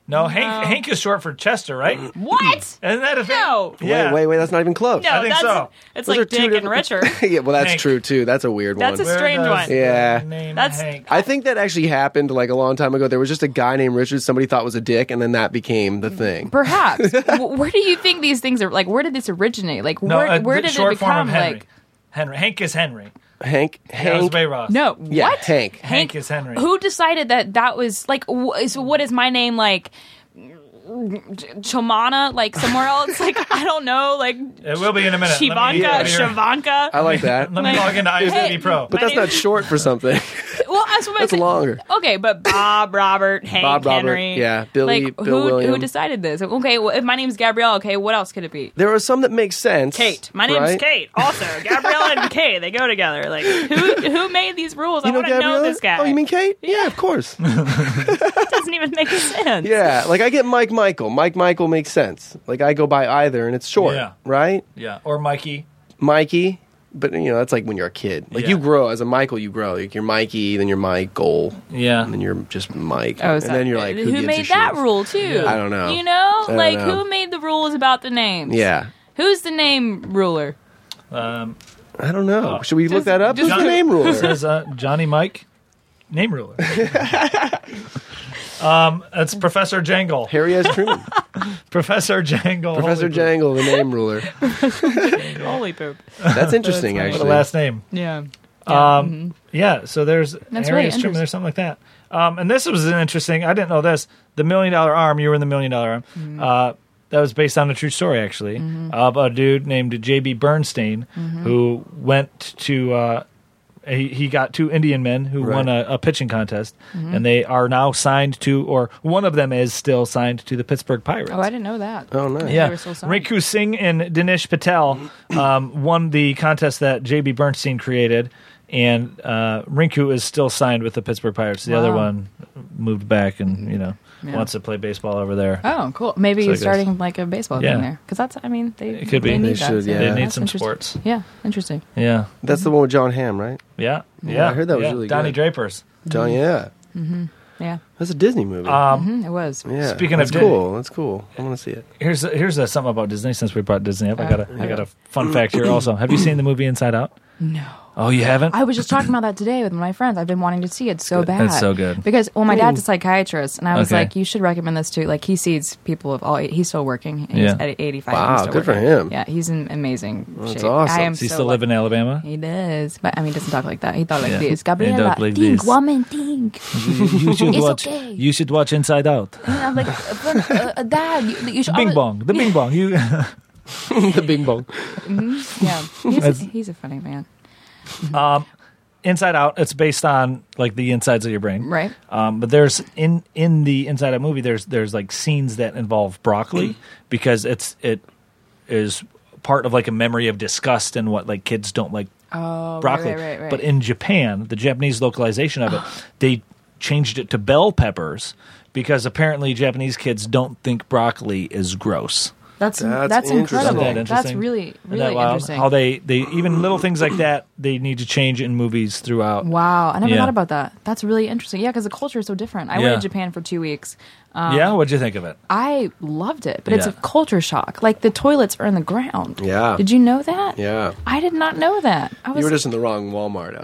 [SPEAKER 2] No, Hank is short for Chester, right?
[SPEAKER 6] What?
[SPEAKER 2] Isn't that a thing?
[SPEAKER 6] No.
[SPEAKER 2] Yeah.
[SPEAKER 5] Wait, that's not even close.
[SPEAKER 6] No,
[SPEAKER 2] I think
[SPEAKER 6] that's
[SPEAKER 2] so.
[SPEAKER 6] it's
[SPEAKER 5] Those are
[SPEAKER 6] like
[SPEAKER 5] two
[SPEAKER 6] Dick and
[SPEAKER 5] different-
[SPEAKER 6] Richard.
[SPEAKER 5] Yeah, well, that's
[SPEAKER 2] Hank.
[SPEAKER 5] true too. That's a weird
[SPEAKER 6] That's
[SPEAKER 5] one.
[SPEAKER 6] a strange
[SPEAKER 2] Where
[SPEAKER 6] one.
[SPEAKER 2] does
[SPEAKER 5] Yeah.
[SPEAKER 2] the name
[SPEAKER 6] That's-
[SPEAKER 2] Hank?
[SPEAKER 5] I think that actually happened like a long time ago. There was just a guy named Richard somebody thought was a dick, and then that became the thing.
[SPEAKER 6] Perhaps. Where do you think these things are? Like, where did this originate? Like,
[SPEAKER 2] No,
[SPEAKER 6] where
[SPEAKER 2] the
[SPEAKER 6] did
[SPEAKER 2] short
[SPEAKER 6] it
[SPEAKER 2] form
[SPEAKER 6] become?
[SPEAKER 2] of Henry.
[SPEAKER 6] Like,
[SPEAKER 2] Henry. Hank is Henry.
[SPEAKER 5] Hank.
[SPEAKER 2] That was Ray Ross.
[SPEAKER 6] no,
[SPEAKER 5] Yeah,
[SPEAKER 6] what?
[SPEAKER 5] Hank.
[SPEAKER 2] Hank is Henry.
[SPEAKER 6] Who decided that was like? So what is my name like? Chomana, like somewhere else? Like, I don't know. Like
[SPEAKER 2] It will be in a minute.
[SPEAKER 6] Shivanka, Shavanka.
[SPEAKER 5] I like that.
[SPEAKER 2] Let me log into IMDb
[SPEAKER 6] Hey,
[SPEAKER 2] Pro.
[SPEAKER 5] But that's
[SPEAKER 6] My
[SPEAKER 5] not
[SPEAKER 6] name-
[SPEAKER 5] short for something.
[SPEAKER 6] Well, that's what
[SPEAKER 5] That's
[SPEAKER 6] I said.
[SPEAKER 5] longer.
[SPEAKER 6] Okay, but Bob, Robert, Hank,
[SPEAKER 5] Bob, Robert,
[SPEAKER 6] Henry.
[SPEAKER 5] yeah, Billy,
[SPEAKER 6] like,
[SPEAKER 5] Bill
[SPEAKER 6] who
[SPEAKER 5] William.
[SPEAKER 6] decided this? Okay, well, if my name's Gabrielle, okay, what else could it be?
[SPEAKER 5] There are some that make sense.
[SPEAKER 6] Kate. My name's
[SPEAKER 5] right?
[SPEAKER 6] Kate. Also, Gabrielle and Kay, they go together. Like, who made these rules?
[SPEAKER 5] You
[SPEAKER 6] I
[SPEAKER 5] know
[SPEAKER 6] want to know
[SPEAKER 5] Gabriella?
[SPEAKER 6] this guy.
[SPEAKER 5] Oh, you mean Kate? Yeah, of course.
[SPEAKER 6] It doesn't even make sense.
[SPEAKER 5] Yeah, like I get Mike Michael. Mike Michael makes sense. Like I go by either, and it's short,
[SPEAKER 2] Yeah.
[SPEAKER 5] right?
[SPEAKER 2] Yeah. Or Mikey.
[SPEAKER 5] Mikey. But that's like when you're a kid. Like
[SPEAKER 2] Yeah.
[SPEAKER 5] you grow as a Michael, you grow. Like you're Mikey, then you're Michael,
[SPEAKER 2] Yeah.
[SPEAKER 5] and then you're just Mike,
[SPEAKER 6] Oh,
[SPEAKER 5] and
[SPEAKER 6] so
[SPEAKER 5] then you're like, who gives
[SPEAKER 6] made
[SPEAKER 5] a
[SPEAKER 6] that
[SPEAKER 5] shit?
[SPEAKER 6] rule too?
[SPEAKER 5] I don't know.
[SPEAKER 6] You know,
[SPEAKER 5] I don't
[SPEAKER 6] like
[SPEAKER 5] know.
[SPEAKER 6] who made the rules about the names?
[SPEAKER 5] Yeah,
[SPEAKER 6] Who's the name ruler?
[SPEAKER 5] I don't know. Should we look that up?
[SPEAKER 6] just
[SPEAKER 5] Who's the
[SPEAKER 2] John-
[SPEAKER 5] name ruler?
[SPEAKER 2] It says Johnny Mike, name ruler. It's Professor Jangle.
[SPEAKER 5] Harry S. Truman.
[SPEAKER 2] Professor Jangle.
[SPEAKER 5] Professor
[SPEAKER 2] Holy
[SPEAKER 5] Jangle, the name ruler.
[SPEAKER 6] Holy poop.
[SPEAKER 5] That's interesting,
[SPEAKER 2] poop. What a
[SPEAKER 5] actually.
[SPEAKER 2] last name.
[SPEAKER 6] Yeah.
[SPEAKER 2] Yeah, so there's
[SPEAKER 6] That's
[SPEAKER 2] Harry
[SPEAKER 6] really
[SPEAKER 2] S. Truman,
[SPEAKER 6] interesting.
[SPEAKER 2] there's something like that. And this was an interesting, I didn't know this. The $1 Million Arm, you were in the $1 Million Arm. That was based on a true story, actually, of a dude named J.B. Bernstein who went to, he got 2 Indian men who won a pitching contest, and they are now signed to, or one of them is still signed to the Pittsburgh Pirates.
[SPEAKER 6] Oh, I didn't know that.
[SPEAKER 5] Oh, nice.
[SPEAKER 2] Yeah,
[SPEAKER 6] They were still signed.
[SPEAKER 2] Rinku Singh and Dinesh Patel won the contest that J.B. Bernstein created, and Rinku is still signed with the Pittsburgh Pirates. The other
[SPEAKER 6] Wow.
[SPEAKER 2] one moved back and wants to play baseball over there.
[SPEAKER 6] Oh, cool. Maybe
[SPEAKER 2] So I
[SPEAKER 6] you're
[SPEAKER 2] guess-
[SPEAKER 6] starting like a baseball
[SPEAKER 2] Yeah.
[SPEAKER 6] thing there. Because that's, I mean, they,
[SPEAKER 2] It could be.
[SPEAKER 6] they need
[SPEAKER 5] They
[SPEAKER 6] that.
[SPEAKER 5] should,
[SPEAKER 6] so
[SPEAKER 5] yeah.
[SPEAKER 2] They need
[SPEAKER 6] that's
[SPEAKER 2] some
[SPEAKER 6] interesting.
[SPEAKER 2] sports.
[SPEAKER 6] Yeah, interesting.
[SPEAKER 2] Yeah,
[SPEAKER 5] That's the one with John Hamm, right?
[SPEAKER 2] yeah.
[SPEAKER 5] I heard that was really
[SPEAKER 2] Donnie
[SPEAKER 5] good.
[SPEAKER 2] Drapers.
[SPEAKER 5] John, yeah.
[SPEAKER 6] Yeah,
[SPEAKER 5] That's a Disney movie.
[SPEAKER 6] it was.
[SPEAKER 5] yeah.
[SPEAKER 2] speaking
[SPEAKER 5] That's
[SPEAKER 2] of
[SPEAKER 5] cool. That's cool. I want to see it.
[SPEAKER 2] Here's something about Disney. Since we brought Disney up, I got a fun fact here. Also, have you seen the movie Inside Out?
[SPEAKER 6] No.
[SPEAKER 2] Oh, you haven't?
[SPEAKER 6] I was just talking about that today with my friends. I've been wanting to see it so bad.
[SPEAKER 2] It's so good.
[SPEAKER 6] Because, well, my dad's a psychiatrist, and I was
[SPEAKER 2] Okay.
[SPEAKER 6] like, you should recommend this too. Like, he sees people of all, he's still working. He's
[SPEAKER 2] Yeah.
[SPEAKER 6] at 85.
[SPEAKER 5] Wow,
[SPEAKER 6] he's still
[SPEAKER 5] good for
[SPEAKER 6] working.
[SPEAKER 5] him.
[SPEAKER 6] Yeah, he's in amazing
[SPEAKER 5] That's
[SPEAKER 6] shape.
[SPEAKER 5] awesome.
[SPEAKER 6] I am
[SPEAKER 2] Does he
[SPEAKER 6] so
[SPEAKER 2] still live in Alabama?
[SPEAKER 6] He does. But, I mean, he doesn't talk like that. He thought like
[SPEAKER 2] Yeah.
[SPEAKER 6] this.
[SPEAKER 2] He
[SPEAKER 6] Gabriela,
[SPEAKER 2] talk like
[SPEAKER 6] think,
[SPEAKER 2] this.
[SPEAKER 6] woman, think.
[SPEAKER 2] You should
[SPEAKER 6] It's
[SPEAKER 2] watch.
[SPEAKER 6] okay.
[SPEAKER 2] You should watch Inside Out.
[SPEAKER 6] And I'm like, Dad, you should
[SPEAKER 2] Bing bong, the Bing bong. You.
[SPEAKER 5] The Bing Bong.
[SPEAKER 6] Yeah, he's a funny man.
[SPEAKER 2] Inside Out. It's based on like the insides of your brain,
[SPEAKER 6] Right.
[SPEAKER 2] But there's in the Inside Out movie, there's like scenes that involve broccoli because it is part of like a memory of disgust and what like kids don't like
[SPEAKER 6] Oh,
[SPEAKER 2] broccoli.
[SPEAKER 6] right.
[SPEAKER 2] But in Japan, the Japanese localization of it, they changed it to bell peppers because apparently Japanese kids don't think broccoli is gross.
[SPEAKER 6] That's
[SPEAKER 5] interesting.
[SPEAKER 6] incredible.
[SPEAKER 2] Isn't that
[SPEAKER 6] That's
[SPEAKER 2] interesting?
[SPEAKER 6] really
[SPEAKER 2] Isn't that wild?
[SPEAKER 6] interesting.
[SPEAKER 2] How they even little things like that they need to change in movies throughout.
[SPEAKER 6] Wow, I never
[SPEAKER 2] Yeah.
[SPEAKER 6] thought about that. That's really interesting. Yeah, because the culture is so different. I
[SPEAKER 2] Yeah.
[SPEAKER 6] went to Japan for 2 weeks.
[SPEAKER 2] Yeah, what'd you think of it?
[SPEAKER 6] I loved it, but it's a
[SPEAKER 2] Yeah.
[SPEAKER 6] culture shock. Like the toilets are in the ground.
[SPEAKER 5] Yeah.
[SPEAKER 6] Did you know that?
[SPEAKER 5] Yeah.
[SPEAKER 6] I did not know that. I
[SPEAKER 5] You
[SPEAKER 6] was
[SPEAKER 5] were just in the wrong Walmart.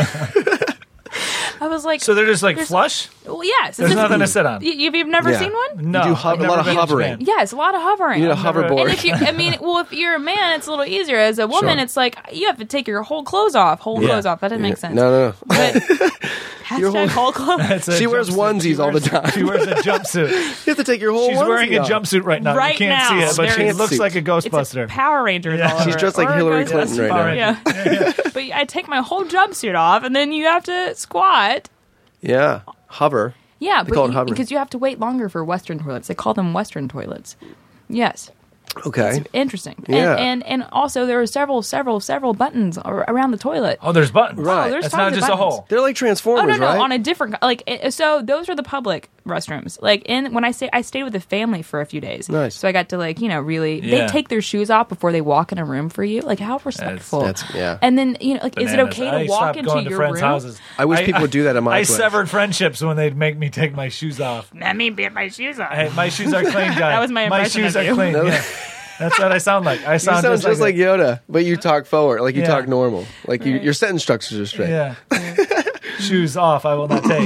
[SPEAKER 6] I was like,
[SPEAKER 2] So they're just like
[SPEAKER 6] There's-
[SPEAKER 2] flush?
[SPEAKER 6] well, yes.
[SPEAKER 2] There's nothing to sit on.
[SPEAKER 6] You've never
[SPEAKER 5] Yeah.
[SPEAKER 6] seen one?
[SPEAKER 2] No,
[SPEAKER 5] You do
[SPEAKER 2] I've
[SPEAKER 5] a
[SPEAKER 2] never
[SPEAKER 5] lot of
[SPEAKER 2] been to
[SPEAKER 5] hovering.
[SPEAKER 2] Japan.
[SPEAKER 6] Yes, a lot of hovering.
[SPEAKER 5] You need a
[SPEAKER 2] never-
[SPEAKER 5] hoverboard.
[SPEAKER 6] And if you, I mean, well, if you're a man, it's a little easier. As a woman,
[SPEAKER 5] Sure.
[SPEAKER 6] it's like you have to take your whole clothes off.
[SPEAKER 2] Yeah.
[SPEAKER 6] Clothes off. That doesn't make sense.
[SPEAKER 5] No.
[SPEAKER 6] But hashtag whole clothes.
[SPEAKER 2] It's a
[SPEAKER 5] She wears
[SPEAKER 2] jumpsuit.
[SPEAKER 5] onesies all the time.
[SPEAKER 2] She wears a jumpsuit.
[SPEAKER 5] You have to take your whole
[SPEAKER 2] She's wearing a
[SPEAKER 5] onesie off.
[SPEAKER 2] jumpsuit right now.
[SPEAKER 6] Right
[SPEAKER 2] you can't see
[SPEAKER 6] now.
[SPEAKER 2] it, but she
[SPEAKER 5] There's-
[SPEAKER 2] looks like a
[SPEAKER 6] It's
[SPEAKER 2] Ghostbuster.
[SPEAKER 6] a Power Rangers
[SPEAKER 2] Yeah.
[SPEAKER 6] all over
[SPEAKER 5] She's
[SPEAKER 6] it.
[SPEAKER 5] dressed like
[SPEAKER 6] Or a
[SPEAKER 5] Hillary
[SPEAKER 6] Ghostbuster.
[SPEAKER 5] Clinton right
[SPEAKER 2] Power
[SPEAKER 5] now.
[SPEAKER 2] Rangers.
[SPEAKER 6] Yeah. But I take my whole jumpsuit off, and then you have to squat.
[SPEAKER 5] Yeah. Hover.
[SPEAKER 6] Yeah,
[SPEAKER 5] They call it
[SPEAKER 6] but
[SPEAKER 5] hovering.
[SPEAKER 6] because you have to wait longer for Western toilets. They call them Western toilets. Yes.
[SPEAKER 5] Okay.
[SPEAKER 6] It's interesting.
[SPEAKER 5] Yeah.
[SPEAKER 6] And also there are several buttons around the toilet.
[SPEAKER 2] Oh, there's buttons.
[SPEAKER 5] Right.
[SPEAKER 6] Oh, there's
[SPEAKER 2] It's
[SPEAKER 6] tons
[SPEAKER 2] not
[SPEAKER 6] of
[SPEAKER 2] just a
[SPEAKER 6] buttons.
[SPEAKER 2] hole.
[SPEAKER 5] They're like Transformers,
[SPEAKER 6] Oh no,
[SPEAKER 5] right?
[SPEAKER 6] on a different so those are the public restrooms. Like when I stayed with a family for a few days.
[SPEAKER 5] Nice.
[SPEAKER 6] So I got to really
[SPEAKER 2] Yeah.
[SPEAKER 6] they take their shoes off before they walk in a room for you. Like how respectful.
[SPEAKER 5] That's yeah.
[SPEAKER 6] And then is it
[SPEAKER 2] Bananas.
[SPEAKER 6] okay
[SPEAKER 2] I
[SPEAKER 6] to walk
[SPEAKER 2] stopped
[SPEAKER 6] into
[SPEAKER 2] going to
[SPEAKER 6] your
[SPEAKER 2] friends'
[SPEAKER 6] room?
[SPEAKER 2] houses.
[SPEAKER 5] I wish people would do that in my
[SPEAKER 2] I
[SPEAKER 5] place.
[SPEAKER 2] severed friendships when they'd make me take my shoes off.
[SPEAKER 6] Let me get my shoes off.
[SPEAKER 2] Hey, my shoes are clean, guys.
[SPEAKER 6] That was my impression
[SPEAKER 2] shoes
[SPEAKER 6] of
[SPEAKER 2] are
[SPEAKER 6] you.
[SPEAKER 2] clean. Yeah. That's what I sound like. I
[SPEAKER 5] You
[SPEAKER 2] sound,
[SPEAKER 5] sound just like
[SPEAKER 2] that.
[SPEAKER 5] Yoda, but you talk forward, like you
[SPEAKER 2] Yeah.
[SPEAKER 5] talk normal, like your sentence structures are straight.
[SPEAKER 2] Yeah. Shoes off, I will not take.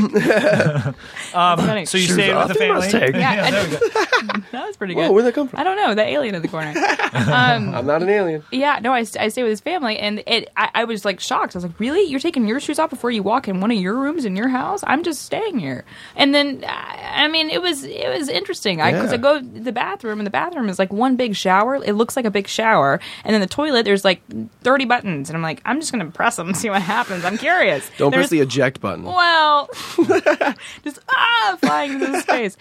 [SPEAKER 6] Funny.
[SPEAKER 2] So you
[SPEAKER 5] Shoes
[SPEAKER 2] stayed
[SPEAKER 5] off,
[SPEAKER 2] with the
[SPEAKER 5] you must
[SPEAKER 2] family?
[SPEAKER 5] take.
[SPEAKER 6] Yeah,
[SPEAKER 2] there we go.
[SPEAKER 6] that was pretty
[SPEAKER 5] Whoa,
[SPEAKER 6] good.
[SPEAKER 5] where'd that come from?
[SPEAKER 6] I don't know, the alien in the corner.
[SPEAKER 5] I'm not an alien.
[SPEAKER 6] Yeah, no, I stayed with his family, and I was shocked. I was like, "Really? You're taking your shoes off before you walk in one of your rooms in your house? I'm just staying here." And then, it was interesting. Because I go to the bathroom, and the bathroom is one big shower. It looks like a big shower, and then the toilet there's 30 buttons, and I'm like, I'm just gonna press them and see what happens. I'm curious.
[SPEAKER 5] Don't press
[SPEAKER 6] There's-
[SPEAKER 5] the eject button.
[SPEAKER 6] Well, just flying into space.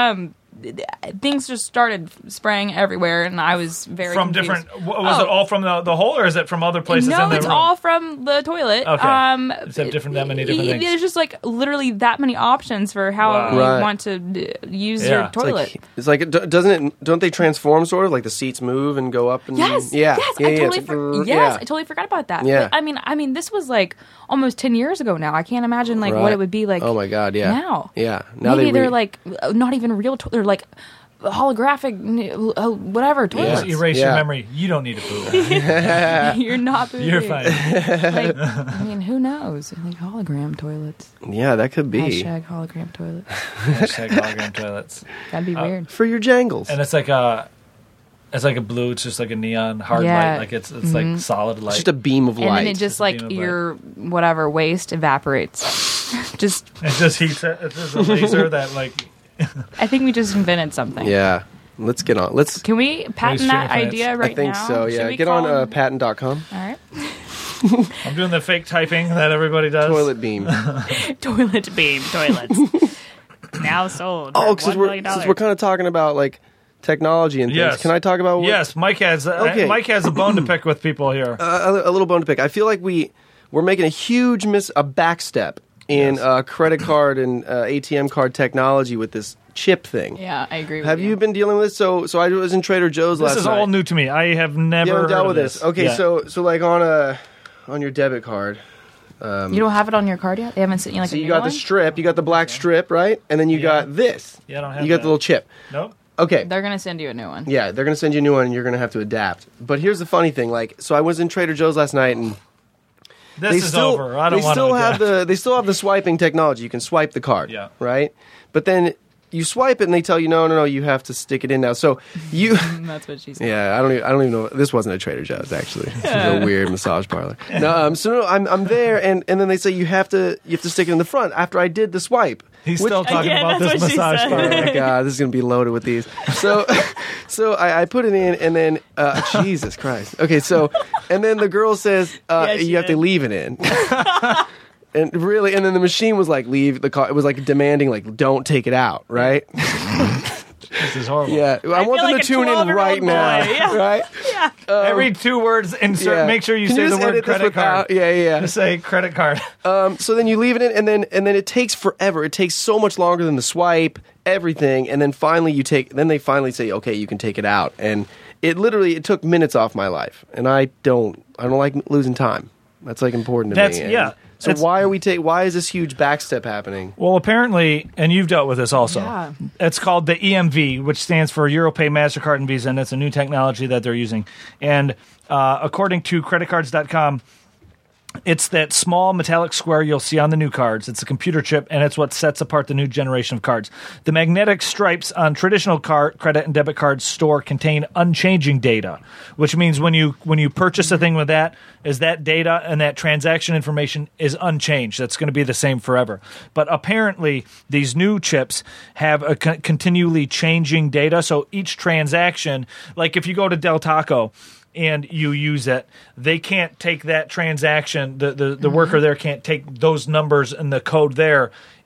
[SPEAKER 6] Things just started spraying everywhere, and I was very
[SPEAKER 2] From
[SPEAKER 6] confused.
[SPEAKER 2] different. Was it all from the hole, or is it from other places
[SPEAKER 6] No,
[SPEAKER 2] in the
[SPEAKER 6] it's
[SPEAKER 2] room?
[SPEAKER 6] all from the toilet.
[SPEAKER 2] Okay. It's have that many different things.
[SPEAKER 6] There's just literally that many options for how
[SPEAKER 2] Wow.
[SPEAKER 6] you
[SPEAKER 5] Right.
[SPEAKER 6] want to use
[SPEAKER 2] Yeah.
[SPEAKER 6] your toilet.
[SPEAKER 5] Don't they transform sort of like the seats move and go up and
[SPEAKER 6] Yes.
[SPEAKER 5] yeah.
[SPEAKER 6] Yes.
[SPEAKER 5] yeah,
[SPEAKER 6] I
[SPEAKER 5] yeah,
[SPEAKER 6] totally.
[SPEAKER 5] it's
[SPEAKER 6] I totally forgot about that.
[SPEAKER 5] Yeah.
[SPEAKER 6] But, I mean, this was almost 10 years ago now. I can't imagine what
[SPEAKER 5] Right.
[SPEAKER 6] it would be like.
[SPEAKER 5] Oh my god, yeah.
[SPEAKER 6] Now.
[SPEAKER 5] Yeah. Now
[SPEAKER 6] Maybe they're
[SPEAKER 5] re-
[SPEAKER 6] not even real. They're holographic, whatever toilets.
[SPEAKER 2] Just erase
[SPEAKER 5] Yeah.
[SPEAKER 2] your memory. You don't need to poop.
[SPEAKER 6] You're not.
[SPEAKER 2] You're fine.
[SPEAKER 6] Who knows? Hologram toilets.
[SPEAKER 5] Yeah, that could be.
[SPEAKER 6] Hashtag hologram toilet.
[SPEAKER 2] Hashtag hologram toilets.
[SPEAKER 6] That'd be weird.
[SPEAKER 5] For your jangles.
[SPEAKER 2] And it's like a blue. It's just like a neon hard
[SPEAKER 6] Yeah.
[SPEAKER 2] light. Like it's like solid light.
[SPEAKER 5] It's just a beam of
[SPEAKER 6] And
[SPEAKER 5] light.
[SPEAKER 6] then it just
[SPEAKER 2] Just a beam of
[SPEAKER 6] your whatever waste evaporates. Just
[SPEAKER 2] It just heats it. It's just a laser that
[SPEAKER 6] I think we just invented something.
[SPEAKER 5] yeah. Let's get on. Let's
[SPEAKER 6] Can we patent that
[SPEAKER 2] Streaming
[SPEAKER 6] idea right
[SPEAKER 5] I think
[SPEAKER 6] now?
[SPEAKER 5] so,
[SPEAKER 6] Should
[SPEAKER 5] yeah.
[SPEAKER 6] we
[SPEAKER 5] Get
[SPEAKER 6] call
[SPEAKER 5] on
[SPEAKER 6] them-
[SPEAKER 5] patent.com.
[SPEAKER 6] All right.
[SPEAKER 2] I'm doing the fake typing that everybody does.
[SPEAKER 5] Toilet beam.
[SPEAKER 6] Toilet beam toilets. Now sold.
[SPEAKER 5] Oh,
[SPEAKER 6] for $1 million.
[SPEAKER 5] since we're kind of talking about technology and things,
[SPEAKER 2] Yes.
[SPEAKER 5] can I talk about what,
[SPEAKER 2] Yes, Mike has.
[SPEAKER 5] Okay.
[SPEAKER 2] Mike has a bone to pick with people here.
[SPEAKER 5] a little bone to pick? I feel like we're making a huge backstep in credit card and ATM card technology with this chip thing.
[SPEAKER 6] Yeah, I agree with
[SPEAKER 5] Have you been dealing with this? So I was in Trader Joe's last
[SPEAKER 2] This
[SPEAKER 5] night.
[SPEAKER 2] is all new to me. I have never
[SPEAKER 5] You haven't dealt
[SPEAKER 2] heard
[SPEAKER 5] with
[SPEAKER 2] of
[SPEAKER 5] this. Okay,
[SPEAKER 2] Yeah.
[SPEAKER 5] so on your debit card,
[SPEAKER 6] You don't have it on your card yet? They haven't sent you
[SPEAKER 5] so
[SPEAKER 6] a
[SPEAKER 5] you
[SPEAKER 6] new
[SPEAKER 5] got
[SPEAKER 6] one?
[SPEAKER 5] the strip, you got the black strip, right? And then you got this.
[SPEAKER 2] Yeah, I don't have
[SPEAKER 5] You got
[SPEAKER 2] that.
[SPEAKER 5] the little chip.
[SPEAKER 2] Nope.
[SPEAKER 5] Okay.
[SPEAKER 6] They're going to send you a new one.
[SPEAKER 5] Yeah, they're going to send you a new one and you're going to have to adapt. But here's the funny thing, so I was in Trader Joe's last night and
[SPEAKER 2] This is over. I don't
[SPEAKER 5] they
[SPEAKER 2] want
[SPEAKER 5] still
[SPEAKER 2] to.
[SPEAKER 5] have they still have the swiping technology. You can swipe the card,
[SPEAKER 2] Yeah.
[SPEAKER 5] right? But then you swipe it and they tell you no, you have to stick it in now. So you
[SPEAKER 6] That's what she said.
[SPEAKER 5] Yeah, I don't even know. This wasn't a Trader Joe's actually. This was a weird massage parlor. No, I'm there, and then they say you have to stick it in the front. After I did the swipe,
[SPEAKER 2] He's
[SPEAKER 5] which-
[SPEAKER 2] still talking
[SPEAKER 6] Again,
[SPEAKER 2] about
[SPEAKER 6] that's
[SPEAKER 2] this
[SPEAKER 6] what she
[SPEAKER 2] massage
[SPEAKER 6] said.
[SPEAKER 5] Oh
[SPEAKER 2] parlor.
[SPEAKER 5] my god, this is gonna be loaded with these. So I put it in, and then Jesus Christ. Okay, and then the girl says
[SPEAKER 6] she
[SPEAKER 5] you have to
[SPEAKER 6] did.
[SPEAKER 5] leave it in. And really, and then the machine was like, leave the car. It was demanding, don't take it out, right?
[SPEAKER 2] This is horrible.
[SPEAKER 5] Yeah, I want
[SPEAKER 6] feel
[SPEAKER 5] them
[SPEAKER 6] like
[SPEAKER 5] to
[SPEAKER 6] a
[SPEAKER 5] tune in
[SPEAKER 6] 12-year-old
[SPEAKER 5] right now,
[SPEAKER 6] boy. Yeah.
[SPEAKER 5] right?
[SPEAKER 2] Every 2 words, insert.
[SPEAKER 5] Yeah.
[SPEAKER 2] Make sure you
[SPEAKER 5] Can
[SPEAKER 2] say the
[SPEAKER 5] just
[SPEAKER 2] word
[SPEAKER 5] edit this
[SPEAKER 2] credit card.
[SPEAKER 5] without- Yeah.
[SPEAKER 2] Just say credit card.
[SPEAKER 5] So then you leave it in, and then it takes forever. It takes so much longer than the swipe, everything, and then finally they finally say, okay, you can take it out, and it took minutes off my life, and I don't like losing time. That's important to
[SPEAKER 2] That's-
[SPEAKER 5] me.
[SPEAKER 2] yeah.
[SPEAKER 5] So
[SPEAKER 2] It's-
[SPEAKER 5] why is this huge backstep happening?
[SPEAKER 2] Well, apparently, and you've dealt with this also.
[SPEAKER 6] Yeah.
[SPEAKER 2] It's called the EMV, which stands for Europay, MasterCard, and Visa, and it's a new technology that they're using. And according to creditcards.com, it's that small metallic square you'll see on the new cards. It's a computer chip, and it's what sets apart the new generation of cards. The magnetic stripes on traditional credit and debit cards store contain unchanging data, which means when you purchase a thing with that, is that data and that transaction information is unchanged. That's going to be the same forever. But apparently, these new chips have a continually changing data. So each transaction, like if you go to Del Taco and you use it, they can't take that transaction. The worker there can't take those numbers and the code there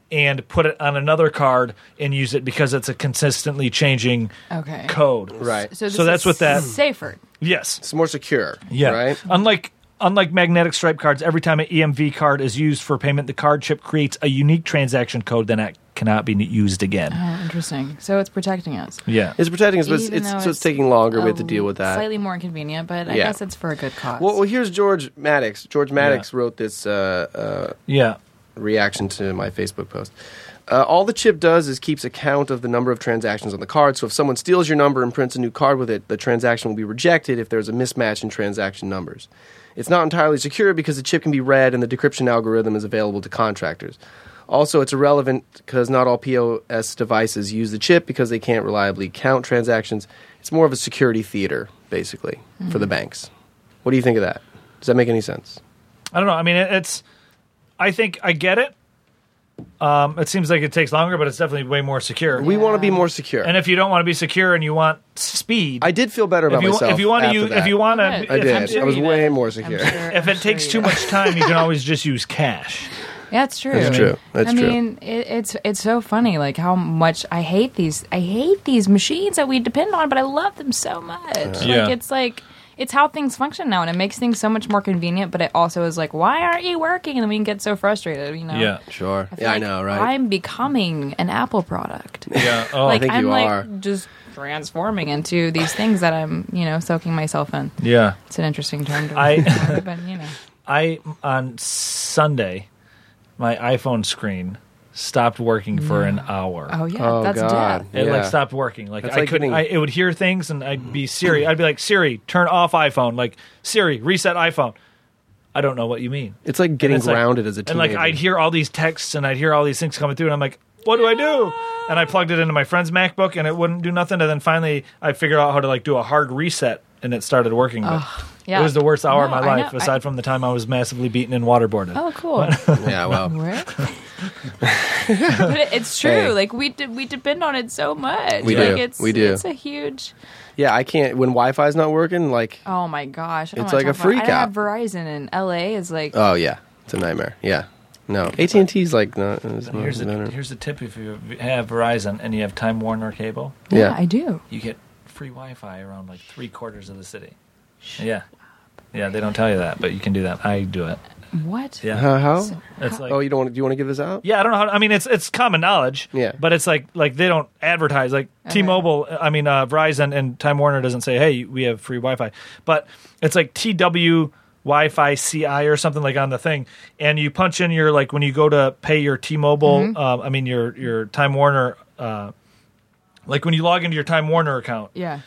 [SPEAKER 2] and put it on another card and use it because it's a consistently changing
[SPEAKER 6] Okay.
[SPEAKER 2] code.
[SPEAKER 5] Right.
[SPEAKER 6] So, this
[SPEAKER 2] So that's
[SPEAKER 6] is
[SPEAKER 2] what that-
[SPEAKER 6] safer.
[SPEAKER 2] Yes.
[SPEAKER 5] It's more secure.
[SPEAKER 2] Yeah.
[SPEAKER 5] Right.
[SPEAKER 2] Unlike magnetic stripe cards, every time an EMV card is used for payment, the card chip creates a unique transaction code that cannot be used again.
[SPEAKER 6] Oh, interesting. So it's protecting us.
[SPEAKER 2] Yeah.
[SPEAKER 5] It's protecting us, but
[SPEAKER 6] Even though
[SPEAKER 5] it's taking longer. We have to
[SPEAKER 6] a
[SPEAKER 5] deal with that.
[SPEAKER 6] Slightly more inconvenient, but I
[SPEAKER 5] Yeah.
[SPEAKER 6] guess it's for a good cause.
[SPEAKER 5] Well, here's George Maddox. George Maddox wrote this
[SPEAKER 2] Yeah.
[SPEAKER 5] reaction to my Facebook post. All the chip does is keeps account of the number of transactions on the card. So if someone steals your number and prints a new card with it, the transaction will be rejected if there's a mismatch in transaction numbers. It's not entirely secure because the chip can be read and the decryption algorithm is available to contractors. Also, it's irrelevant because not all POS devices use the chip because they can't reliably count transactions. It's more of a security theater, basically, for the banks. What do you think of that? Does that make any sense?
[SPEAKER 2] I don't know. I mean, I think I get it. It seems like it takes longer, but it's definitely way more secure.
[SPEAKER 5] We want to be more secure.
[SPEAKER 2] And if you don't want to be secure and you want speed,
[SPEAKER 5] I did feel better about myself.
[SPEAKER 2] if you want to
[SPEAKER 5] after
[SPEAKER 2] use,
[SPEAKER 5] that.
[SPEAKER 2] if you want to,
[SPEAKER 6] Good.
[SPEAKER 5] I did.
[SPEAKER 6] I'm sure
[SPEAKER 5] I was
[SPEAKER 6] you
[SPEAKER 5] way
[SPEAKER 6] did.
[SPEAKER 5] more
[SPEAKER 6] I'm
[SPEAKER 5] secure.
[SPEAKER 6] sure-
[SPEAKER 2] if
[SPEAKER 6] I'm
[SPEAKER 2] it takes
[SPEAKER 6] sure
[SPEAKER 2] too
[SPEAKER 6] you
[SPEAKER 2] much time, you can always just use cash.
[SPEAKER 6] Yeah, it's true.
[SPEAKER 5] That's true. That's
[SPEAKER 6] I
[SPEAKER 5] true.
[SPEAKER 6] mean, it's so funny, like how much I hate these machines that we depend on, but I love them so much.
[SPEAKER 2] Yeah.
[SPEAKER 6] It's how things function now, and it makes things so much more convenient. But it also is like, why aren't you working? And then we can get so frustrated, you know.
[SPEAKER 2] Yeah.
[SPEAKER 5] Sure.
[SPEAKER 6] feel
[SPEAKER 5] Yeah, I
[SPEAKER 6] like
[SPEAKER 5] know, right?
[SPEAKER 6] I'm becoming an Apple product.
[SPEAKER 2] Yeah. Oh,
[SPEAKER 6] Like
[SPEAKER 5] think
[SPEAKER 6] I'm
[SPEAKER 5] you
[SPEAKER 6] like
[SPEAKER 5] are.
[SPEAKER 6] just transforming into these things that I'm, soaking myself in.
[SPEAKER 2] yeah.
[SPEAKER 6] It's an interesting term to
[SPEAKER 2] I-
[SPEAKER 6] describe, but
[SPEAKER 2] I on Sunday, my iPhone screen stopped working for an hour.
[SPEAKER 6] Oh yeah,
[SPEAKER 5] Oh,
[SPEAKER 6] that's
[SPEAKER 5] God.
[SPEAKER 6] death.
[SPEAKER 2] It like
[SPEAKER 5] Yeah.
[SPEAKER 2] stopped working. Like
[SPEAKER 5] That's
[SPEAKER 2] I
[SPEAKER 5] like
[SPEAKER 2] couldn't.
[SPEAKER 5] getting-
[SPEAKER 2] It would hear things, and I'd be Siri. I'd be like, Siri, turn off iPhone. Like Siri, reset iPhone. I don't know what you mean.
[SPEAKER 5] It's like getting
[SPEAKER 2] It's like-
[SPEAKER 5] grounded as a
[SPEAKER 2] And
[SPEAKER 5] teenager.
[SPEAKER 2] like I'd hear all these texts, and I'd hear all these things coming through, and I'm like, what do I do? And I plugged it into my friend's MacBook, and it wouldn't do nothing. And then finally, I figured out how to like do a hard reset, and it started working. But
[SPEAKER 6] Yeah.
[SPEAKER 2] it was the worst hour of
[SPEAKER 6] No,
[SPEAKER 2] my
[SPEAKER 6] I
[SPEAKER 2] life,
[SPEAKER 6] know.
[SPEAKER 2] aside from the time I was massively beaten and waterboarded.
[SPEAKER 6] Oh, cool.
[SPEAKER 5] Yeah, well.
[SPEAKER 6] Where? But it's true.
[SPEAKER 5] Hey.
[SPEAKER 6] Like we depend on it so much.
[SPEAKER 5] We
[SPEAKER 6] like,
[SPEAKER 5] do.
[SPEAKER 6] It's,
[SPEAKER 5] We do.
[SPEAKER 6] It's a huge.
[SPEAKER 5] Yeah, I can't. When Wi-Fi's not working, like,
[SPEAKER 6] Oh my gosh! I don't
[SPEAKER 5] It's
[SPEAKER 6] wanna
[SPEAKER 5] like a
[SPEAKER 6] talk about-
[SPEAKER 5] freak
[SPEAKER 6] I
[SPEAKER 5] out.
[SPEAKER 6] have Verizon in LA. Is like
[SPEAKER 5] oh yeah, it's a nightmare. Yeah, no, AT&T's like, no, it's not
[SPEAKER 2] Here's
[SPEAKER 5] better.
[SPEAKER 2] the tip: if you have Verizon and you have Time Warner cable,
[SPEAKER 6] yeah,
[SPEAKER 5] yeah.
[SPEAKER 6] I do.
[SPEAKER 2] you get free Wi-Fi around like 3/4 of the city. Yeah, yeah. They don't tell you that, but you can do that. I do it.
[SPEAKER 6] What?
[SPEAKER 2] Yeah,
[SPEAKER 5] How?
[SPEAKER 2] it's like.
[SPEAKER 5] Oh, you don't want? Do you want to give this out?
[SPEAKER 2] Yeah, I don't know how. I mean, it's common knowledge.
[SPEAKER 5] Yeah.
[SPEAKER 2] But it's like they don't advertise. Like T-Mobile, I mean Verizon and Time Warner doesn't say, "Hey, we have free Wi-Fi." But it's like TW Wi-Fi CI or something like on the thing, and you punch in your like when you go to pay your T-Mobile. I mean your Time Warner. Like when you log into your Time Warner account,
[SPEAKER 6] Yeah.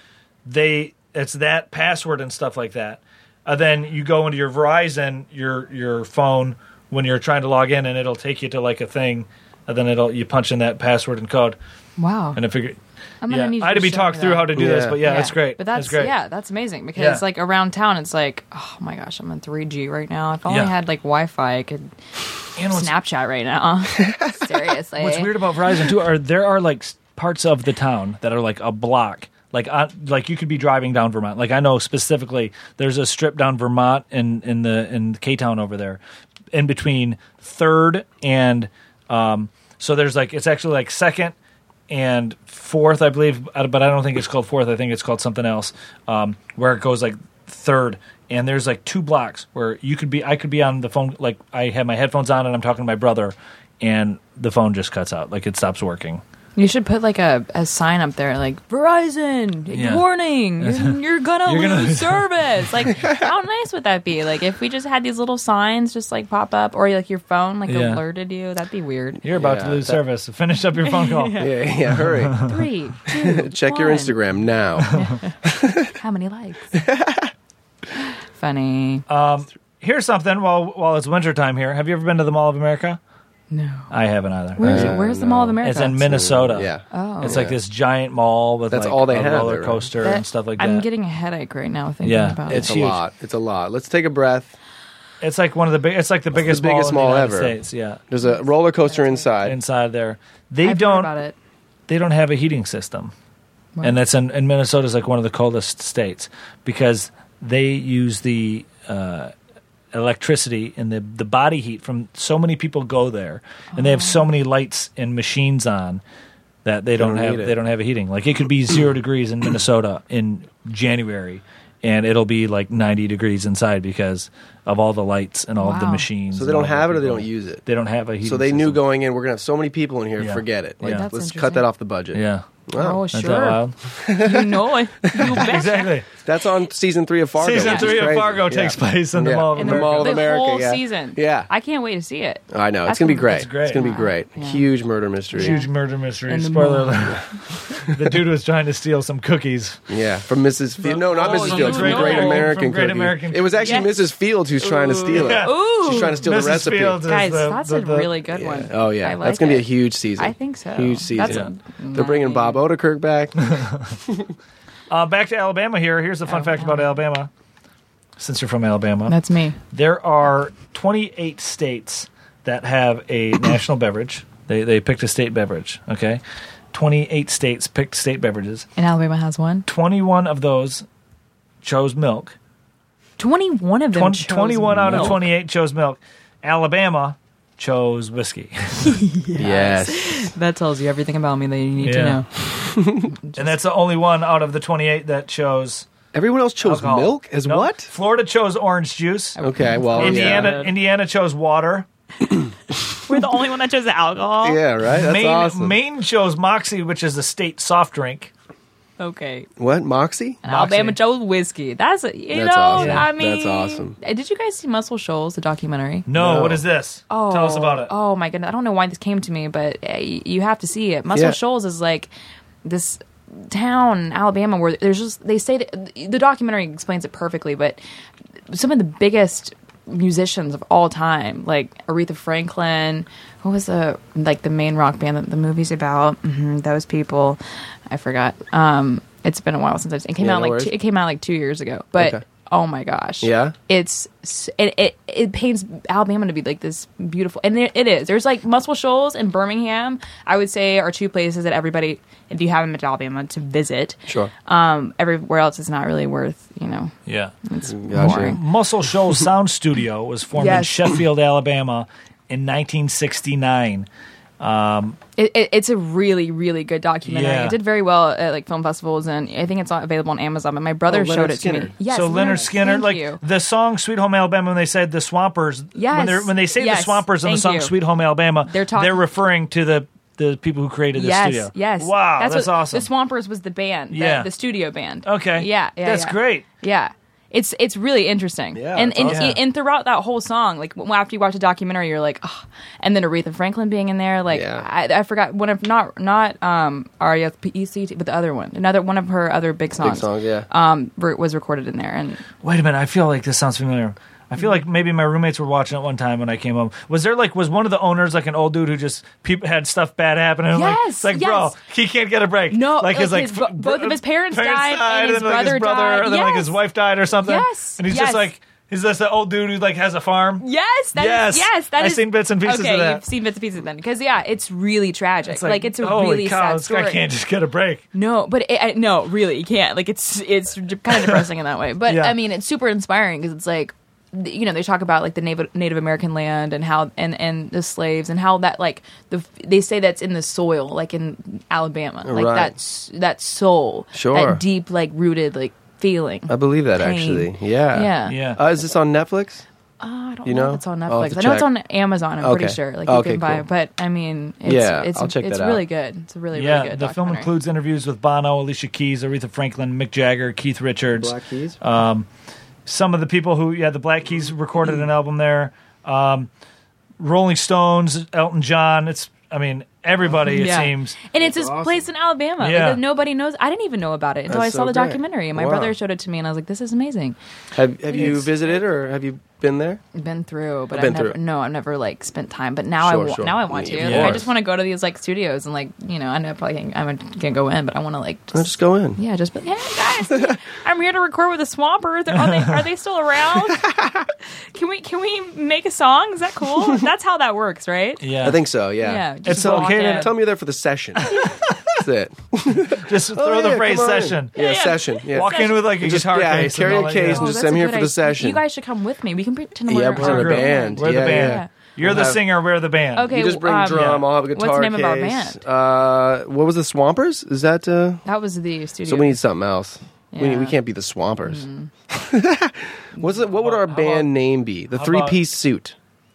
[SPEAKER 2] it's that password and stuff like that. Then you go into your Verizon, your phone when you're trying to log in, and it'll take you to like a thing, and then you punch in that password and code,
[SPEAKER 6] Wow.
[SPEAKER 2] and it figure.
[SPEAKER 6] I'm gonna
[SPEAKER 2] Yeah,
[SPEAKER 6] need you
[SPEAKER 2] I had to be
[SPEAKER 6] show
[SPEAKER 2] talked
[SPEAKER 6] me
[SPEAKER 2] through
[SPEAKER 6] that.
[SPEAKER 2] how to do this,
[SPEAKER 5] Yeah.
[SPEAKER 2] but yeah, that's great.
[SPEAKER 6] But that's
[SPEAKER 2] great.
[SPEAKER 6] that's amazing because
[SPEAKER 2] Yeah.
[SPEAKER 6] like around town, it's like, oh my gosh, I'm on 3G right now. If I only
[SPEAKER 2] Yeah.
[SPEAKER 6] had like Wi-Fi, I could
[SPEAKER 2] And what's,
[SPEAKER 6] Snapchat right now. Seriously.
[SPEAKER 2] what's weird about Verizon too there are like parts of the town that are like a block. Like you could be driving down Vermont. Like I know specifically, there's a strip down Vermont in K-Town over there, in between 3rd and so there's like it's actually like 2nd and 4th, I believe, but I don't think it's called 4th. I think it's called something else, where it goes like 3rd. And there's like 2 blocks where I could be on the phone, like I have my headphones on and I'm talking to my brother, and the phone just cuts out, like it stops working.
[SPEAKER 6] You should put like a sign up there, like Verizon,
[SPEAKER 2] Yeah.
[SPEAKER 6] warning, you're gonna
[SPEAKER 2] You're gonna-
[SPEAKER 6] lose service. Like, how nice would that be? Like, if we just had these little signs just like pop up, or like your phone like
[SPEAKER 2] Yeah.
[SPEAKER 6] alerted you, that'd be weird.
[SPEAKER 2] You're about to
[SPEAKER 5] Yeah,
[SPEAKER 2] lose
[SPEAKER 5] that-
[SPEAKER 2] service. Finish up your phone call.
[SPEAKER 5] Yeah, hurry.
[SPEAKER 6] 3, 2,
[SPEAKER 5] Check your
[SPEAKER 6] 1.
[SPEAKER 5] Instagram now.
[SPEAKER 6] How many likes? Funny.
[SPEAKER 2] Here's something while it's wintertime here. Have you ever been to the Mall of America?
[SPEAKER 6] No.
[SPEAKER 2] I haven't either.
[SPEAKER 6] Where's the Mall of America?
[SPEAKER 2] It's in Minnesota.
[SPEAKER 5] Yeah.
[SPEAKER 6] Oh.
[SPEAKER 2] It's like this giant mall with
[SPEAKER 5] That's
[SPEAKER 2] like
[SPEAKER 5] all they
[SPEAKER 2] a
[SPEAKER 5] have
[SPEAKER 2] roller
[SPEAKER 5] there, right?
[SPEAKER 2] coaster and stuff like that.
[SPEAKER 6] I'm getting a headache right now thinking
[SPEAKER 2] Yeah,
[SPEAKER 6] about
[SPEAKER 2] it's
[SPEAKER 6] it.
[SPEAKER 5] It's a
[SPEAKER 2] huge.
[SPEAKER 5] lot. It's a lot. Let's take a breath.
[SPEAKER 2] It's like one of the big. It's like the biggest,
[SPEAKER 5] biggest
[SPEAKER 2] mall
[SPEAKER 5] mall
[SPEAKER 2] in the
[SPEAKER 5] ever.
[SPEAKER 2] United States. Yeah,
[SPEAKER 5] There's a roller coaster inside.
[SPEAKER 2] inside there, they
[SPEAKER 6] I've heard
[SPEAKER 2] don't.
[SPEAKER 6] about it.
[SPEAKER 2] They don't have a heating system,
[SPEAKER 6] What?
[SPEAKER 2] and that's in Minnesota is like one of the coldest states because they use the electricity and the body heat from so many people go there, and they have so many lights and machines on that they don't have a heating. Like it could be 0 degrees in Minnesota in January, and it'll be like 90 degrees inside because of all the lights and all of the machines.
[SPEAKER 5] So they don't have it or they don't use it?
[SPEAKER 2] They don't have a heating
[SPEAKER 5] So they knew
[SPEAKER 2] system.
[SPEAKER 5] going in, we're going to have so many people in here,
[SPEAKER 2] Yeah.
[SPEAKER 5] forget it. Like,
[SPEAKER 2] Yeah.
[SPEAKER 6] That's
[SPEAKER 5] let's cut
[SPEAKER 6] interesting.
[SPEAKER 5] that off the budget.
[SPEAKER 2] Yeah.
[SPEAKER 5] Wow.
[SPEAKER 6] Oh,
[SPEAKER 2] Isn't that
[SPEAKER 6] sure.
[SPEAKER 2] wild?
[SPEAKER 6] You know it. You bet.
[SPEAKER 2] Exactly.
[SPEAKER 5] That's on season 3 of Fargo.
[SPEAKER 2] Season
[SPEAKER 5] which is
[SPEAKER 2] 3 of
[SPEAKER 5] crazy.
[SPEAKER 2] Fargo takes place in the Mall of
[SPEAKER 6] In
[SPEAKER 2] America.
[SPEAKER 5] Mall of
[SPEAKER 6] the
[SPEAKER 5] America,
[SPEAKER 6] whole
[SPEAKER 5] yeah.
[SPEAKER 6] season.
[SPEAKER 5] Yeah.
[SPEAKER 6] I can't wait to see it.
[SPEAKER 5] I know.
[SPEAKER 6] That's
[SPEAKER 5] It's going to be
[SPEAKER 6] gonna-
[SPEAKER 5] great.
[SPEAKER 2] That's great.
[SPEAKER 5] It's going to be great.
[SPEAKER 6] Yeah.
[SPEAKER 5] Huge murder mystery.
[SPEAKER 2] Huge murder mystery.
[SPEAKER 6] In the
[SPEAKER 2] Spoiler
[SPEAKER 6] mall.
[SPEAKER 2] alert. The dude was trying to steal some cookies.
[SPEAKER 5] Yeah, from Mrs. Fields. No, not
[SPEAKER 2] Oh,
[SPEAKER 5] Mrs.
[SPEAKER 2] from
[SPEAKER 5] Fields. From
[SPEAKER 6] the
[SPEAKER 5] Great
[SPEAKER 6] Great-
[SPEAKER 5] American
[SPEAKER 2] from Great
[SPEAKER 5] Cookie.
[SPEAKER 2] American
[SPEAKER 5] It was actually
[SPEAKER 6] Yes.
[SPEAKER 5] Mrs. Fields who's trying to steal it.
[SPEAKER 2] Yeah.
[SPEAKER 6] Ooh.
[SPEAKER 5] She's trying to steal
[SPEAKER 2] Mrs.
[SPEAKER 5] the recipe.
[SPEAKER 2] Fields is
[SPEAKER 6] Guys,
[SPEAKER 2] the-
[SPEAKER 6] that's
[SPEAKER 2] the-
[SPEAKER 6] a
[SPEAKER 2] the-
[SPEAKER 6] really good one.
[SPEAKER 5] Oh, yeah.
[SPEAKER 6] I like
[SPEAKER 5] That's going to be a
[SPEAKER 6] it.
[SPEAKER 5] huge season.
[SPEAKER 6] I think so.
[SPEAKER 5] Huge season.
[SPEAKER 6] That's
[SPEAKER 5] They're bringing Bob Odenkirk back.
[SPEAKER 2] Back to Alabama here. Here's the fun fact about Alabama. Since you're from Alabama,
[SPEAKER 6] That's me.
[SPEAKER 2] there are 28 states that have a national beverage. They picked a state beverage, okay? 28 states picked state beverages.
[SPEAKER 6] And Alabama has one.
[SPEAKER 2] 21 of those chose milk.
[SPEAKER 6] 21 of them chose
[SPEAKER 2] 21 out of
[SPEAKER 6] milk.
[SPEAKER 2] 28 chose milk. Alabama chose whiskey.
[SPEAKER 5] Yes.
[SPEAKER 6] That tells you everything about me that you need to
[SPEAKER 2] Yeah.
[SPEAKER 6] know.
[SPEAKER 2] And that's the only one out of the 28 that chose
[SPEAKER 5] Everyone else chose
[SPEAKER 2] alcohol.
[SPEAKER 5] milk as
[SPEAKER 2] No,
[SPEAKER 5] what?
[SPEAKER 2] Florida chose orange juice.
[SPEAKER 5] Okay, well,
[SPEAKER 2] Indiana chose water.
[SPEAKER 6] We're the only one that chose alcohol?
[SPEAKER 5] Yeah, right? That's awesome.
[SPEAKER 2] Maine chose Moxie, which is a state soft drink.
[SPEAKER 6] Okay.
[SPEAKER 5] What? Moxie?
[SPEAKER 6] And Alabama chose whiskey. That's you
[SPEAKER 5] That's
[SPEAKER 6] know,
[SPEAKER 5] awesome.
[SPEAKER 6] I mean,
[SPEAKER 5] That's awesome.
[SPEAKER 6] Did you guys see Muscle Shoals, the documentary?
[SPEAKER 2] No, what is this?
[SPEAKER 6] Oh,
[SPEAKER 2] Tell us about it.
[SPEAKER 6] Oh my goodness, I don't know why this came to me, but you have to see it. Muscle
[SPEAKER 5] Yeah.
[SPEAKER 6] Shoals is like this town in Alabama where there's just they say that the documentary explains it perfectly, but some of the biggest musicians of all time, like Aretha Franklin, what was the main rock band that the movie's about? Those people, I forgot. It's been a while since it came
[SPEAKER 5] Yeah,
[SPEAKER 6] out.
[SPEAKER 5] no worries.
[SPEAKER 6] It came out like 2 years ago, but.
[SPEAKER 5] Okay.
[SPEAKER 6] Oh my gosh!
[SPEAKER 5] Yeah?
[SPEAKER 6] It paints Alabama to be like this beautiful, and it is. There's like Muscle Shoals and Birmingham. I would say are two places that everybody, if you haven't been to Alabama, to visit.
[SPEAKER 5] Sure.
[SPEAKER 6] Everywhere else is not really worth.
[SPEAKER 2] Yeah.
[SPEAKER 6] It's
[SPEAKER 5] Gotcha.
[SPEAKER 6] boring.
[SPEAKER 2] Muscle Shoals Sound Studio was formed in
[SPEAKER 6] Yes.
[SPEAKER 2] Sheffield, Alabama in 1969.
[SPEAKER 6] It's a really, really good documentary.
[SPEAKER 2] Yeah.
[SPEAKER 6] It did very well at like film festivals, and I think it's available on Amazon. But my brother showed
[SPEAKER 5] Leonard
[SPEAKER 6] it to me.
[SPEAKER 5] Skinner.
[SPEAKER 6] Yes,
[SPEAKER 2] So Leonard Skinner,
[SPEAKER 6] thank
[SPEAKER 2] like
[SPEAKER 6] you.
[SPEAKER 2] the song "Sweet Home Alabama," when they said the Swampers,
[SPEAKER 6] Yes.
[SPEAKER 2] when they say
[SPEAKER 6] Yes.
[SPEAKER 2] the Swampers in the
[SPEAKER 6] Thank
[SPEAKER 2] song
[SPEAKER 6] you.
[SPEAKER 2] "Sweet Home Alabama,"
[SPEAKER 6] They're
[SPEAKER 2] referring to the people who created the
[SPEAKER 6] Yes,
[SPEAKER 2] studio.
[SPEAKER 6] yes.
[SPEAKER 2] Wow, that's
[SPEAKER 6] what,
[SPEAKER 2] awesome.
[SPEAKER 6] The Swampers was the band,
[SPEAKER 2] Yeah.
[SPEAKER 6] the studio band.
[SPEAKER 2] Okay,
[SPEAKER 6] Yeah,
[SPEAKER 2] that's
[SPEAKER 6] yeah.
[SPEAKER 2] great.
[SPEAKER 6] Yeah. It's really interesting.
[SPEAKER 5] Yeah,
[SPEAKER 6] and
[SPEAKER 5] that's awesome.
[SPEAKER 6] and throughout that whole song, like after you watch the documentary, you're like, oh. And then Aretha Franklin being in there, like
[SPEAKER 5] Yeah.
[SPEAKER 6] I forgot one of not R.E.S.P.E.C.T. but the other one, another one of her other big songs.
[SPEAKER 5] Big songs, yeah.
[SPEAKER 6] Was recorded in there, and
[SPEAKER 2] Wait a minute, I feel like this sounds familiar. I feel like maybe my roommates were watching it one time when I came home. Was one of the owners like an old dude who just had stuff bad happen? And
[SPEAKER 6] Yes,
[SPEAKER 2] like bro,
[SPEAKER 6] yes.
[SPEAKER 2] he can't get a break.
[SPEAKER 6] No,
[SPEAKER 2] like
[SPEAKER 6] both of his parents died, and his
[SPEAKER 2] then, like,
[SPEAKER 6] brother died.
[SPEAKER 2] and then like
[SPEAKER 6] Yes.
[SPEAKER 2] his wife died or something.
[SPEAKER 6] Yes,
[SPEAKER 2] and he's
[SPEAKER 6] yes.
[SPEAKER 2] just like he's just an old dude who like has a farm.
[SPEAKER 6] yes, that
[SPEAKER 2] Yes.
[SPEAKER 6] is, yes, that
[SPEAKER 2] I've
[SPEAKER 6] is-
[SPEAKER 2] seen bits and pieces
[SPEAKER 6] okay,
[SPEAKER 2] of that.
[SPEAKER 6] you've seen bits and pieces then, because it's really tragic.
[SPEAKER 2] It's
[SPEAKER 6] Like it's a
[SPEAKER 2] holy
[SPEAKER 6] really
[SPEAKER 2] cow,
[SPEAKER 6] sad
[SPEAKER 2] this
[SPEAKER 6] story.
[SPEAKER 2] guy can't just get a break.
[SPEAKER 6] No, but no, really, you can't. Like it's kind of depressing in that way. But
[SPEAKER 2] Yeah.
[SPEAKER 6] I mean, it's super inspiring because it's like, they talk about like the Native American land and how and the slaves and how that like they say that's in the soil, like in Alabama, like
[SPEAKER 5] Right.
[SPEAKER 6] that soul,
[SPEAKER 5] Sure.
[SPEAKER 6] that deep like rooted like feeling.
[SPEAKER 5] I believe that,
[SPEAKER 6] Pain.
[SPEAKER 5] actually. Yeah.
[SPEAKER 6] Yeah.
[SPEAKER 2] Yeah.
[SPEAKER 5] Is this on Netflix?
[SPEAKER 6] I don't
[SPEAKER 5] You
[SPEAKER 6] know
[SPEAKER 5] know?
[SPEAKER 6] if it's on
[SPEAKER 5] I'll have
[SPEAKER 6] Netflix.
[SPEAKER 5] to
[SPEAKER 6] I know it's
[SPEAKER 5] check.
[SPEAKER 6] on Amazon. I'm
[SPEAKER 5] Okay.
[SPEAKER 6] pretty sure. Like you
[SPEAKER 5] Okay,
[SPEAKER 6] can buy
[SPEAKER 5] cool.
[SPEAKER 6] it, but I mean, it's,
[SPEAKER 5] Yeah,
[SPEAKER 6] it's,
[SPEAKER 5] I'll check
[SPEAKER 6] it's
[SPEAKER 5] that
[SPEAKER 6] really
[SPEAKER 5] out.
[SPEAKER 6] good. It's a really
[SPEAKER 2] Yeah,
[SPEAKER 6] really good.
[SPEAKER 2] the film
[SPEAKER 6] documentary.
[SPEAKER 2] includes interviews with Bono, Alicia Keys, Aretha Franklin, Mick Jagger, Keith Richards.
[SPEAKER 5] Black Keys?
[SPEAKER 2] Some of the people who, the Black Keys recorded an album there. Rolling Stones, Elton John. Everybody, it seems.
[SPEAKER 6] And it's this
[SPEAKER 5] awesome.
[SPEAKER 6] place in Alabama.
[SPEAKER 2] Yeah.
[SPEAKER 6] Like, nobody knows. I didn't even know about it until
[SPEAKER 5] That's
[SPEAKER 6] I saw
[SPEAKER 5] so
[SPEAKER 6] the
[SPEAKER 5] great.
[SPEAKER 6] documentary. And my
[SPEAKER 5] Wow.
[SPEAKER 6] brother showed it to me, and I was like, "This is amazing."
[SPEAKER 5] Have you visited or have you been there?
[SPEAKER 6] Been through, but
[SPEAKER 5] Been
[SPEAKER 6] I've never.
[SPEAKER 5] through.
[SPEAKER 6] No, I've never like spent time. But now
[SPEAKER 5] Sure, sure.
[SPEAKER 6] now I want to.
[SPEAKER 5] Yeah,
[SPEAKER 6] Like,
[SPEAKER 2] of
[SPEAKER 6] I
[SPEAKER 2] course.
[SPEAKER 6] just want to go to these like studios and like I know probably I'm gonna go in, but I want to like
[SPEAKER 5] I'll just go in.
[SPEAKER 6] yeah, just be, hey guys, I'm here to record with the Swampers. Are they still around? Can we make a song? Is that cool? That's how that works, right?
[SPEAKER 2] Yeah.
[SPEAKER 5] I think so, yeah.
[SPEAKER 6] Yeah, just
[SPEAKER 2] It's
[SPEAKER 6] walk
[SPEAKER 2] okay to
[SPEAKER 6] in.
[SPEAKER 5] Tell me you're there for the session. It's That's it.
[SPEAKER 2] Just throw the
[SPEAKER 5] yeah,
[SPEAKER 2] phrase
[SPEAKER 5] come on in.
[SPEAKER 2] session.
[SPEAKER 5] Yeah, session. Yeah.
[SPEAKER 2] Walk in with like a
[SPEAKER 5] Just
[SPEAKER 2] guitar
[SPEAKER 5] yeah,
[SPEAKER 2] case.
[SPEAKER 5] carry
[SPEAKER 2] and
[SPEAKER 5] a
[SPEAKER 2] all that,
[SPEAKER 5] case
[SPEAKER 2] yeah.
[SPEAKER 5] and just
[SPEAKER 6] that's
[SPEAKER 5] I'm
[SPEAKER 6] a
[SPEAKER 5] here
[SPEAKER 6] good
[SPEAKER 5] for the
[SPEAKER 6] idea.
[SPEAKER 5] session.
[SPEAKER 6] You guys should come with me. We can pretend
[SPEAKER 5] Yeah,
[SPEAKER 6] we're
[SPEAKER 5] we're in a
[SPEAKER 2] group.
[SPEAKER 5] band.
[SPEAKER 2] We're the
[SPEAKER 5] Yeah,
[SPEAKER 2] band.
[SPEAKER 5] yeah.
[SPEAKER 2] You're the
[SPEAKER 5] We'll have-
[SPEAKER 2] singer. We're the band.
[SPEAKER 6] Okay.
[SPEAKER 5] You just bring drum. I'll have a guitar
[SPEAKER 6] What's the name
[SPEAKER 5] case.
[SPEAKER 6] of our band?
[SPEAKER 5] What was the Swampers? Is that?
[SPEAKER 6] That was the studio.
[SPEAKER 5] So we need something else.
[SPEAKER 6] Yeah.
[SPEAKER 5] We can't be the Swampers. What would our band name be? The
[SPEAKER 2] how
[SPEAKER 5] three-piece suit.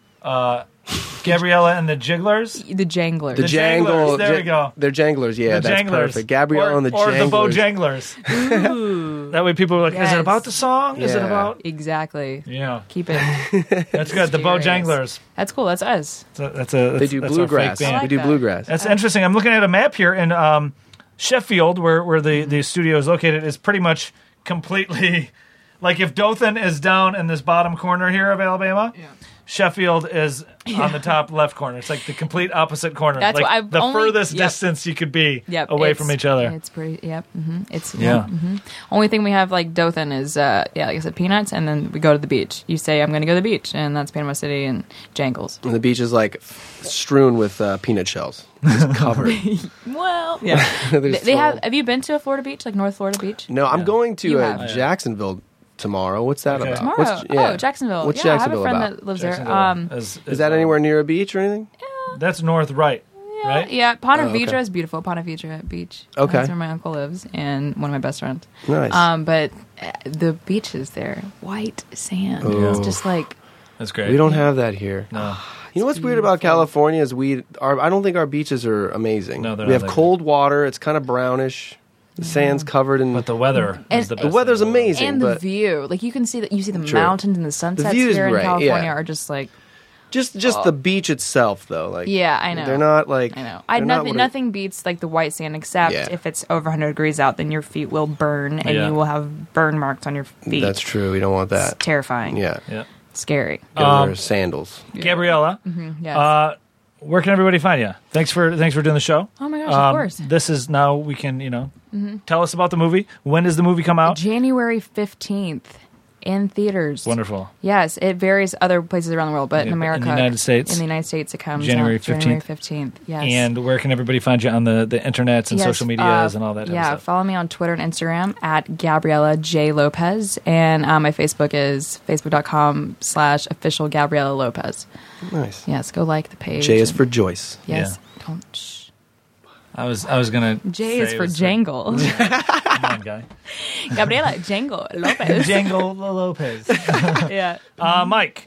[SPEAKER 2] Gabriella and the Jigglers.
[SPEAKER 6] The Janglers.
[SPEAKER 5] The
[SPEAKER 2] Janglers, there we
[SPEAKER 5] Ja-
[SPEAKER 2] go.
[SPEAKER 5] They're Janglers. Yeah,
[SPEAKER 2] The
[SPEAKER 5] that's
[SPEAKER 2] Janglers.
[SPEAKER 5] perfect. Gabrielle and the
[SPEAKER 2] or
[SPEAKER 5] Janglers.
[SPEAKER 2] the Bojanglers.
[SPEAKER 6] Ooh.
[SPEAKER 2] That way people are like, is
[SPEAKER 6] Yes.
[SPEAKER 2] it about the song? Is it
[SPEAKER 5] Yeah.
[SPEAKER 2] about?
[SPEAKER 6] Exactly.
[SPEAKER 2] Yeah.
[SPEAKER 6] Keep it.
[SPEAKER 2] That's good. The
[SPEAKER 6] Mysterious.
[SPEAKER 2] Bojanglers.
[SPEAKER 6] That's cool. That's us.
[SPEAKER 2] That's
[SPEAKER 5] They do
[SPEAKER 2] that's our
[SPEAKER 5] bluegrass.
[SPEAKER 2] fake band.
[SPEAKER 5] We do
[SPEAKER 6] that.
[SPEAKER 5] bluegrass.
[SPEAKER 2] That's interesting. I'm looking at a map here, and Sheffield, where the studio is located, is pretty much completely like if Dothan is down in this bottom corner here of Alabama. Sheffield is on the top left corner. It's like the complete opposite corner.
[SPEAKER 6] That's
[SPEAKER 2] like
[SPEAKER 6] what I've
[SPEAKER 2] the
[SPEAKER 6] only-
[SPEAKER 2] furthest
[SPEAKER 6] yep.
[SPEAKER 2] distance you could be
[SPEAKER 6] Yep.
[SPEAKER 2] away
[SPEAKER 6] it's-
[SPEAKER 2] from each other.
[SPEAKER 6] It's pretty. Yep. It's
[SPEAKER 2] Yeah.
[SPEAKER 6] Only thing we have like Dothan is like I said, peanuts, and then we go to the beach. You say I'm going to go to the beach, and that's Panama City and Jangles.
[SPEAKER 5] And the beach is like strewn with peanut shells. Just covered.
[SPEAKER 6] Well, yeah.
[SPEAKER 5] There's
[SPEAKER 6] they have.
[SPEAKER 5] so-
[SPEAKER 6] Have you been to a Florida beach, like North Florida Beach?
[SPEAKER 5] No, I'm going
[SPEAKER 6] You
[SPEAKER 5] to
[SPEAKER 6] have.
[SPEAKER 5] Jacksonville tomorrow. What's that
[SPEAKER 2] Okay.
[SPEAKER 5] about?
[SPEAKER 6] Tomorrow.
[SPEAKER 5] What's, yeah.
[SPEAKER 6] Oh, Jacksonville.
[SPEAKER 5] What's
[SPEAKER 6] yeah,
[SPEAKER 5] Jacksonville
[SPEAKER 6] I have a friend
[SPEAKER 5] about?
[SPEAKER 6] that lives
[SPEAKER 2] Jacksonville
[SPEAKER 6] there.
[SPEAKER 5] Is that anywhere near a beach or anything?
[SPEAKER 2] That's north, right? Right?
[SPEAKER 6] Yeah, Ponte
[SPEAKER 5] Oh, okay.
[SPEAKER 6] Vedra is beautiful. Ponte Vedra Beach.
[SPEAKER 5] Okay.
[SPEAKER 6] That's where my uncle lives, and one of my best friends.
[SPEAKER 5] Nice.
[SPEAKER 6] But the beaches there, white sand.
[SPEAKER 5] Oh.
[SPEAKER 6] It's just like
[SPEAKER 2] That's great.
[SPEAKER 5] We don't have that here.
[SPEAKER 2] No.
[SPEAKER 5] You know what's weird about California is I don't think our beaches are amazing.
[SPEAKER 2] No, they're
[SPEAKER 5] we
[SPEAKER 2] not
[SPEAKER 5] have
[SPEAKER 2] that
[SPEAKER 5] cold water. It's kind of brownish. The sand's covered in.
[SPEAKER 2] But the weather
[SPEAKER 6] And
[SPEAKER 2] is the
[SPEAKER 6] the
[SPEAKER 2] best.
[SPEAKER 5] the weather's
[SPEAKER 2] thing in world.
[SPEAKER 5] amazing.
[SPEAKER 6] and the
[SPEAKER 5] but
[SPEAKER 6] view. Like you can see that the
[SPEAKER 5] True.
[SPEAKER 6] mountains and the sunsets
[SPEAKER 5] view is
[SPEAKER 6] here in
[SPEAKER 5] great,
[SPEAKER 6] California
[SPEAKER 5] yeah.
[SPEAKER 6] are just like
[SPEAKER 5] just the beach itself, though. Like
[SPEAKER 6] yeah, I know.
[SPEAKER 5] they're not like
[SPEAKER 6] I know.
[SPEAKER 5] they're not what
[SPEAKER 6] Nothing beats like the white sand, except
[SPEAKER 5] Yeah.
[SPEAKER 6] if it's over 100 degrees out, then your feet will burn and
[SPEAKER 2] Yeah.
[SPEAKER 6] you will have burn marks on your feet.
[SPEAKER 5] That's true. We don't want
[SPEAKER 6] It's
[SPEAKER 5] that.
[SPEAKER 6] terrifying.
[SPEAKER 5] Yeah.
[SPEAKER 2] Yeah.
[SPEAKER 6] Scary.
[SPEAKER 5] Gotta wear sandals.
[SPEAKER 2] Gabriella,
[SPEAKER 6] Yes.
[SPEAKER 2] where can everybody find you? Thanks for doing the show.
[SPEAKER 6] Oh my gosh, of course.
[SPEAKER 2] This is now we can tell us about the movie. When does the movie come out?
[SPEAKER 6] January 15th in theaters.
[SPEAKER 2] Wonderful.
[SPEAKER 6] Yes, it varies other places around the world, but
[SPEAKER 2] Yeah,
[SPEAKER 6] in
[SPEAKER 2] in the
[SPEAKER 6] America,
[SPEAKER 2] United States?
[SPEAKER 6] in the United States, it comes
[SPEAKER 2] January
[SPEAKER 6] out January
[SPEAKER 2] 15th.
[SPEAKER 6] 15th. Yes.
[SPEAKER 2] And where can everybody find you on the internets and
[SPEAKER 6] Yes,
[SPEAKER 2] social medias and all that? type of
[SPEAKER 6] Yeah,
[SPEAKER 2] stuff?
[SPEAKER 6] follow me on Twitter and Instagram at Gabriella J. Lopez. And my Facebook is facebook.com/official Gabriella Lopez.
[SPEAKER 5] Nice.
[SPEAKER 6] Yes, go like the page.
[SPEAKER 5] J is
[SPEAKER 6] and-
[SPEAKER 5] for Joyce.
[SPEAKER 6] Yes. Don't, shh.
[SPEAKER 2] I was gonna.
[SPEAKER 6] J is
[SPEAKER 2] say
[SPEAKER 6] for
[SPEAKER 2] it was
[SPEAKER 6] Jangle.
[SPEAKER 2] Come on, guy.
[SPEAKER 6] Gabriella Jangle Lopez.
[SPEAKER 2] Jangle Lopez.
[SPEAKER 6] Yeah.
[SPEAKER 2] Mike.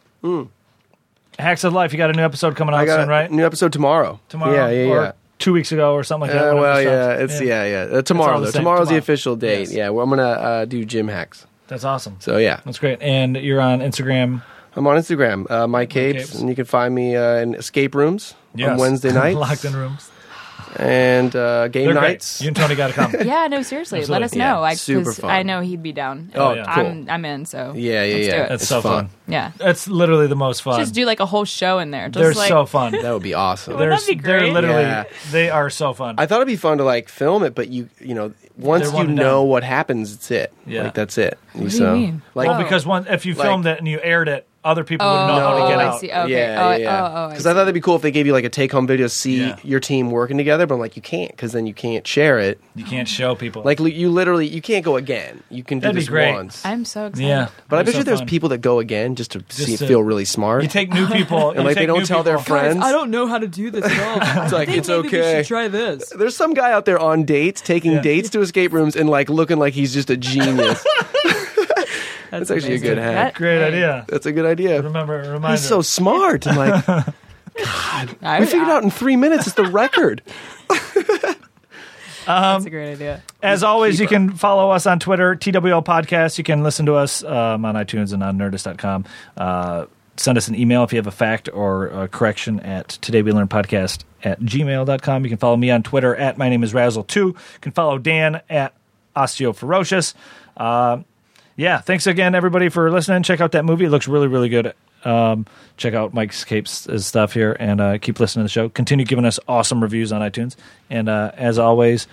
[SPEAKER 2] Hacks of Life. You got a new episode coming out
[SPEAKER 5] I got
[SPEAKER 2] soon, right?
[SPEAKER 5] a new episode tomorrow.
[SPEAKER 2] Tomorrow.
[SPEAKER 5] Yeah.
[SPEAKER 2] Or 2 weeks ago or something like that. whenever
[SPEAKER 5] Well,
[SPEAKER 2] it
[SPEAKER 5] yeah,
[SPEAKER 2] starts.
[SPEAKER 5] it's
[SPEAKER 2] all
[SPEAKER 5] yeah. Tomorrow
[SPEAKER 2] the
[SPEAKER 5] though.
[SPEAKER 2] same.
[SPEAKER 5] Tomorrow's the
[SPEAKER 2] Tomorrow.
[SPEAKER 5] official date.
[SPEAKER 2] Yes.
[SPEAKER 5] Yeah, well, I'm gonna do gym hacks.
[SPEAKER 2] That's awesome.
[SPEAKER 5] So yeah,
[SPEAKER 2] That's great. And you're on Instagram.
[SPEAKER 5] I'm on Instagram, Mike Capes,
[SPEAKER 2] Capes.
[SPEAKER 5] and you can find me in escape rooms on
[SPEAKER 2] Yes.
[SPEAKER 5] Wednesday nights
[SPEAKER 2] Locked in rooms.
[SPEAKER 5] and game
[SPEAKER 2] They're
[SPEAKER 5] nights.
[SPEAKER 2] great. You and Tony got to come.
[SPEAKER 6] Yeah, no, seriously. Let us
[SPEAKER 2] Absolutely.
[SPEAKER 6] know.
[SPEAKER 5] Yeah, super
[SPEAKER 6] 'cause
[SPEAKER 5] fun.
[SPEAKER 6] I know he'd be down.
[SPEAKER 5] Oh,
[SPEAKER 6] And
[SPEAKER 5] cool.
[SPEAKER 6] I'm in, so
[SPEAKER 5] Yeah,
[SPEAKER 6] let's do it.
[SPEAKER 2] That's
[SPEAKER 5] It's
[SPEAKER 2] so fun.
[SPEAKER 6] Yeah.
[SPEAKER 2] That's literally the most fun.
[SPEAKER 6] Just do like a whole show in there. Just
[SPEAKER 2] They're
[SPEAKER 6] like,
[SPEAKER 2] so fun.
[SPEAKER 5] That would be awesome.
[SPEAKER 6] Wouldn't that be
[SPEAKER 2] They're
[SPEAKER 6] great?
[SPEAKER 2] literally,
[SPEAKER 5] Yeah.
[SPEAKER 2] they are so fun.
[SPEAKER 5] I thought it'd be fun to like film it, but you know, once
[SPEAKER 2] They're
[SPEAKER 5] you
[SPEAKER 2] one and
[SPEAKER 5] know
[SPEAKER 2] done.
[SPEAKER 5] what happens, it's it.
[SPEAKER 2] Yeah.
[SPEAKER 5] Like that's it.
[SPEAKER 6] What do you mean?
[SPEAKER 5] Like,
[SPEAKER 2] well, because if you
[SPEAKER 5] like-
[SPEAKER 2] filmed it and you aired it, other people wouldn't know how to get
[SPEAKER 6] I
[SPEAKER 2] out.
[SPEAKER 6] see. Okay.
[SPEAKER 5] yeah.
[SPEAKER 6] I
[SPEAKER 5] Because
[SPEAKER 6] see.
[SPEAKER 5] I thought that'd be cool if they gave you like a take-home video, see
[SPEAKER 2] Yeah.
[SPEAKER 5] your team working together. But I'm like, you can't, because then you can't share it.
[SPEAKER 2] You can't show people.
[SPEAKER 5] Like you literally, you can't go again. You can do
[SPEAKER 2] That'd be
[SPEAKER 5] this
[SPEAKER 2] great.
[SPEAKER 5] once.
[SPEAKER 6] I'm so excited.
[SPEAKER 2] yeah.
[SPEAKER 5] But I
[SPEAKER 2] They're
[SPEAKER 5] bet you
[SPEAKER 2] so
[SPEAKER 5] there's
[SPEAKER 2] fun.
[SPEAKER 5] people that go again just to
[SPEAKER 2] to-
[SPEAKER 5] feel really smart.
[SPEAKER 2] You take new people.
[SPEAKER 5] and like they don't tell their friends.
[SPEAKER 6] don't know how to do this at all.
[SPEAKER 5] It's like it's okay.
[SPEAKER 6] try this.
[SPEAKER 5] There's some guy out there on dates, taking dates to escape rooms and like looking like he's just a genius. That's actually a good hack.
[SPEAKER 2] Great idea.
[SPEAKER 5] That's a good idea.
[SPEAKER 2] Reminder.
[SPEAKER 5] He's so smart. I'm like,
[SPEAKER 6] I
[SPEAKER 5] we figured out in 3 minutes. It's the record.
[SPEAKER 6] That's a great idea.
[SPEAKER 2] As always, you can follow us on Twitter, TWL Podcast. You can listen to us on iTunes and on Nerdist.com. Send us an email if you have a fact or a correction at todaywelearnpodcast@gmail.com. You can follow me on Twitter at my name is Razzle2. You can follow Dan at OsteoFerocious. Yeah, thanks again, everybody, for listening. Check out that movie. It looks really, really good. Check out Mike's Capes' stuff here and keep listening to the show. Continue giving us awesome reviews on iTunes. And as always,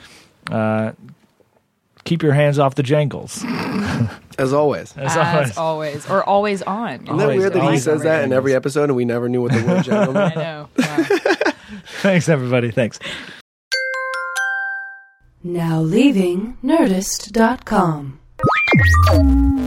[SPEAKER 2] keep your hands off the jangles.
[SPEAKER 5] As always.
[SPEAKER 6] As always. Or always on.
[SPEAKER 5] Isn't that weird that he
[SPEAKER 2] always
[SPEAKER 5] says
[SPEAKER 2] on
[SPEAKER 5] that in every episode and we never knew what the word jangle meant?
[SPEAKER 6] I know. Wow.
[SPEAKER 2] Thanks, everybody. Thanks.
[SPEAKER 1] Now leaving Nerdist.com.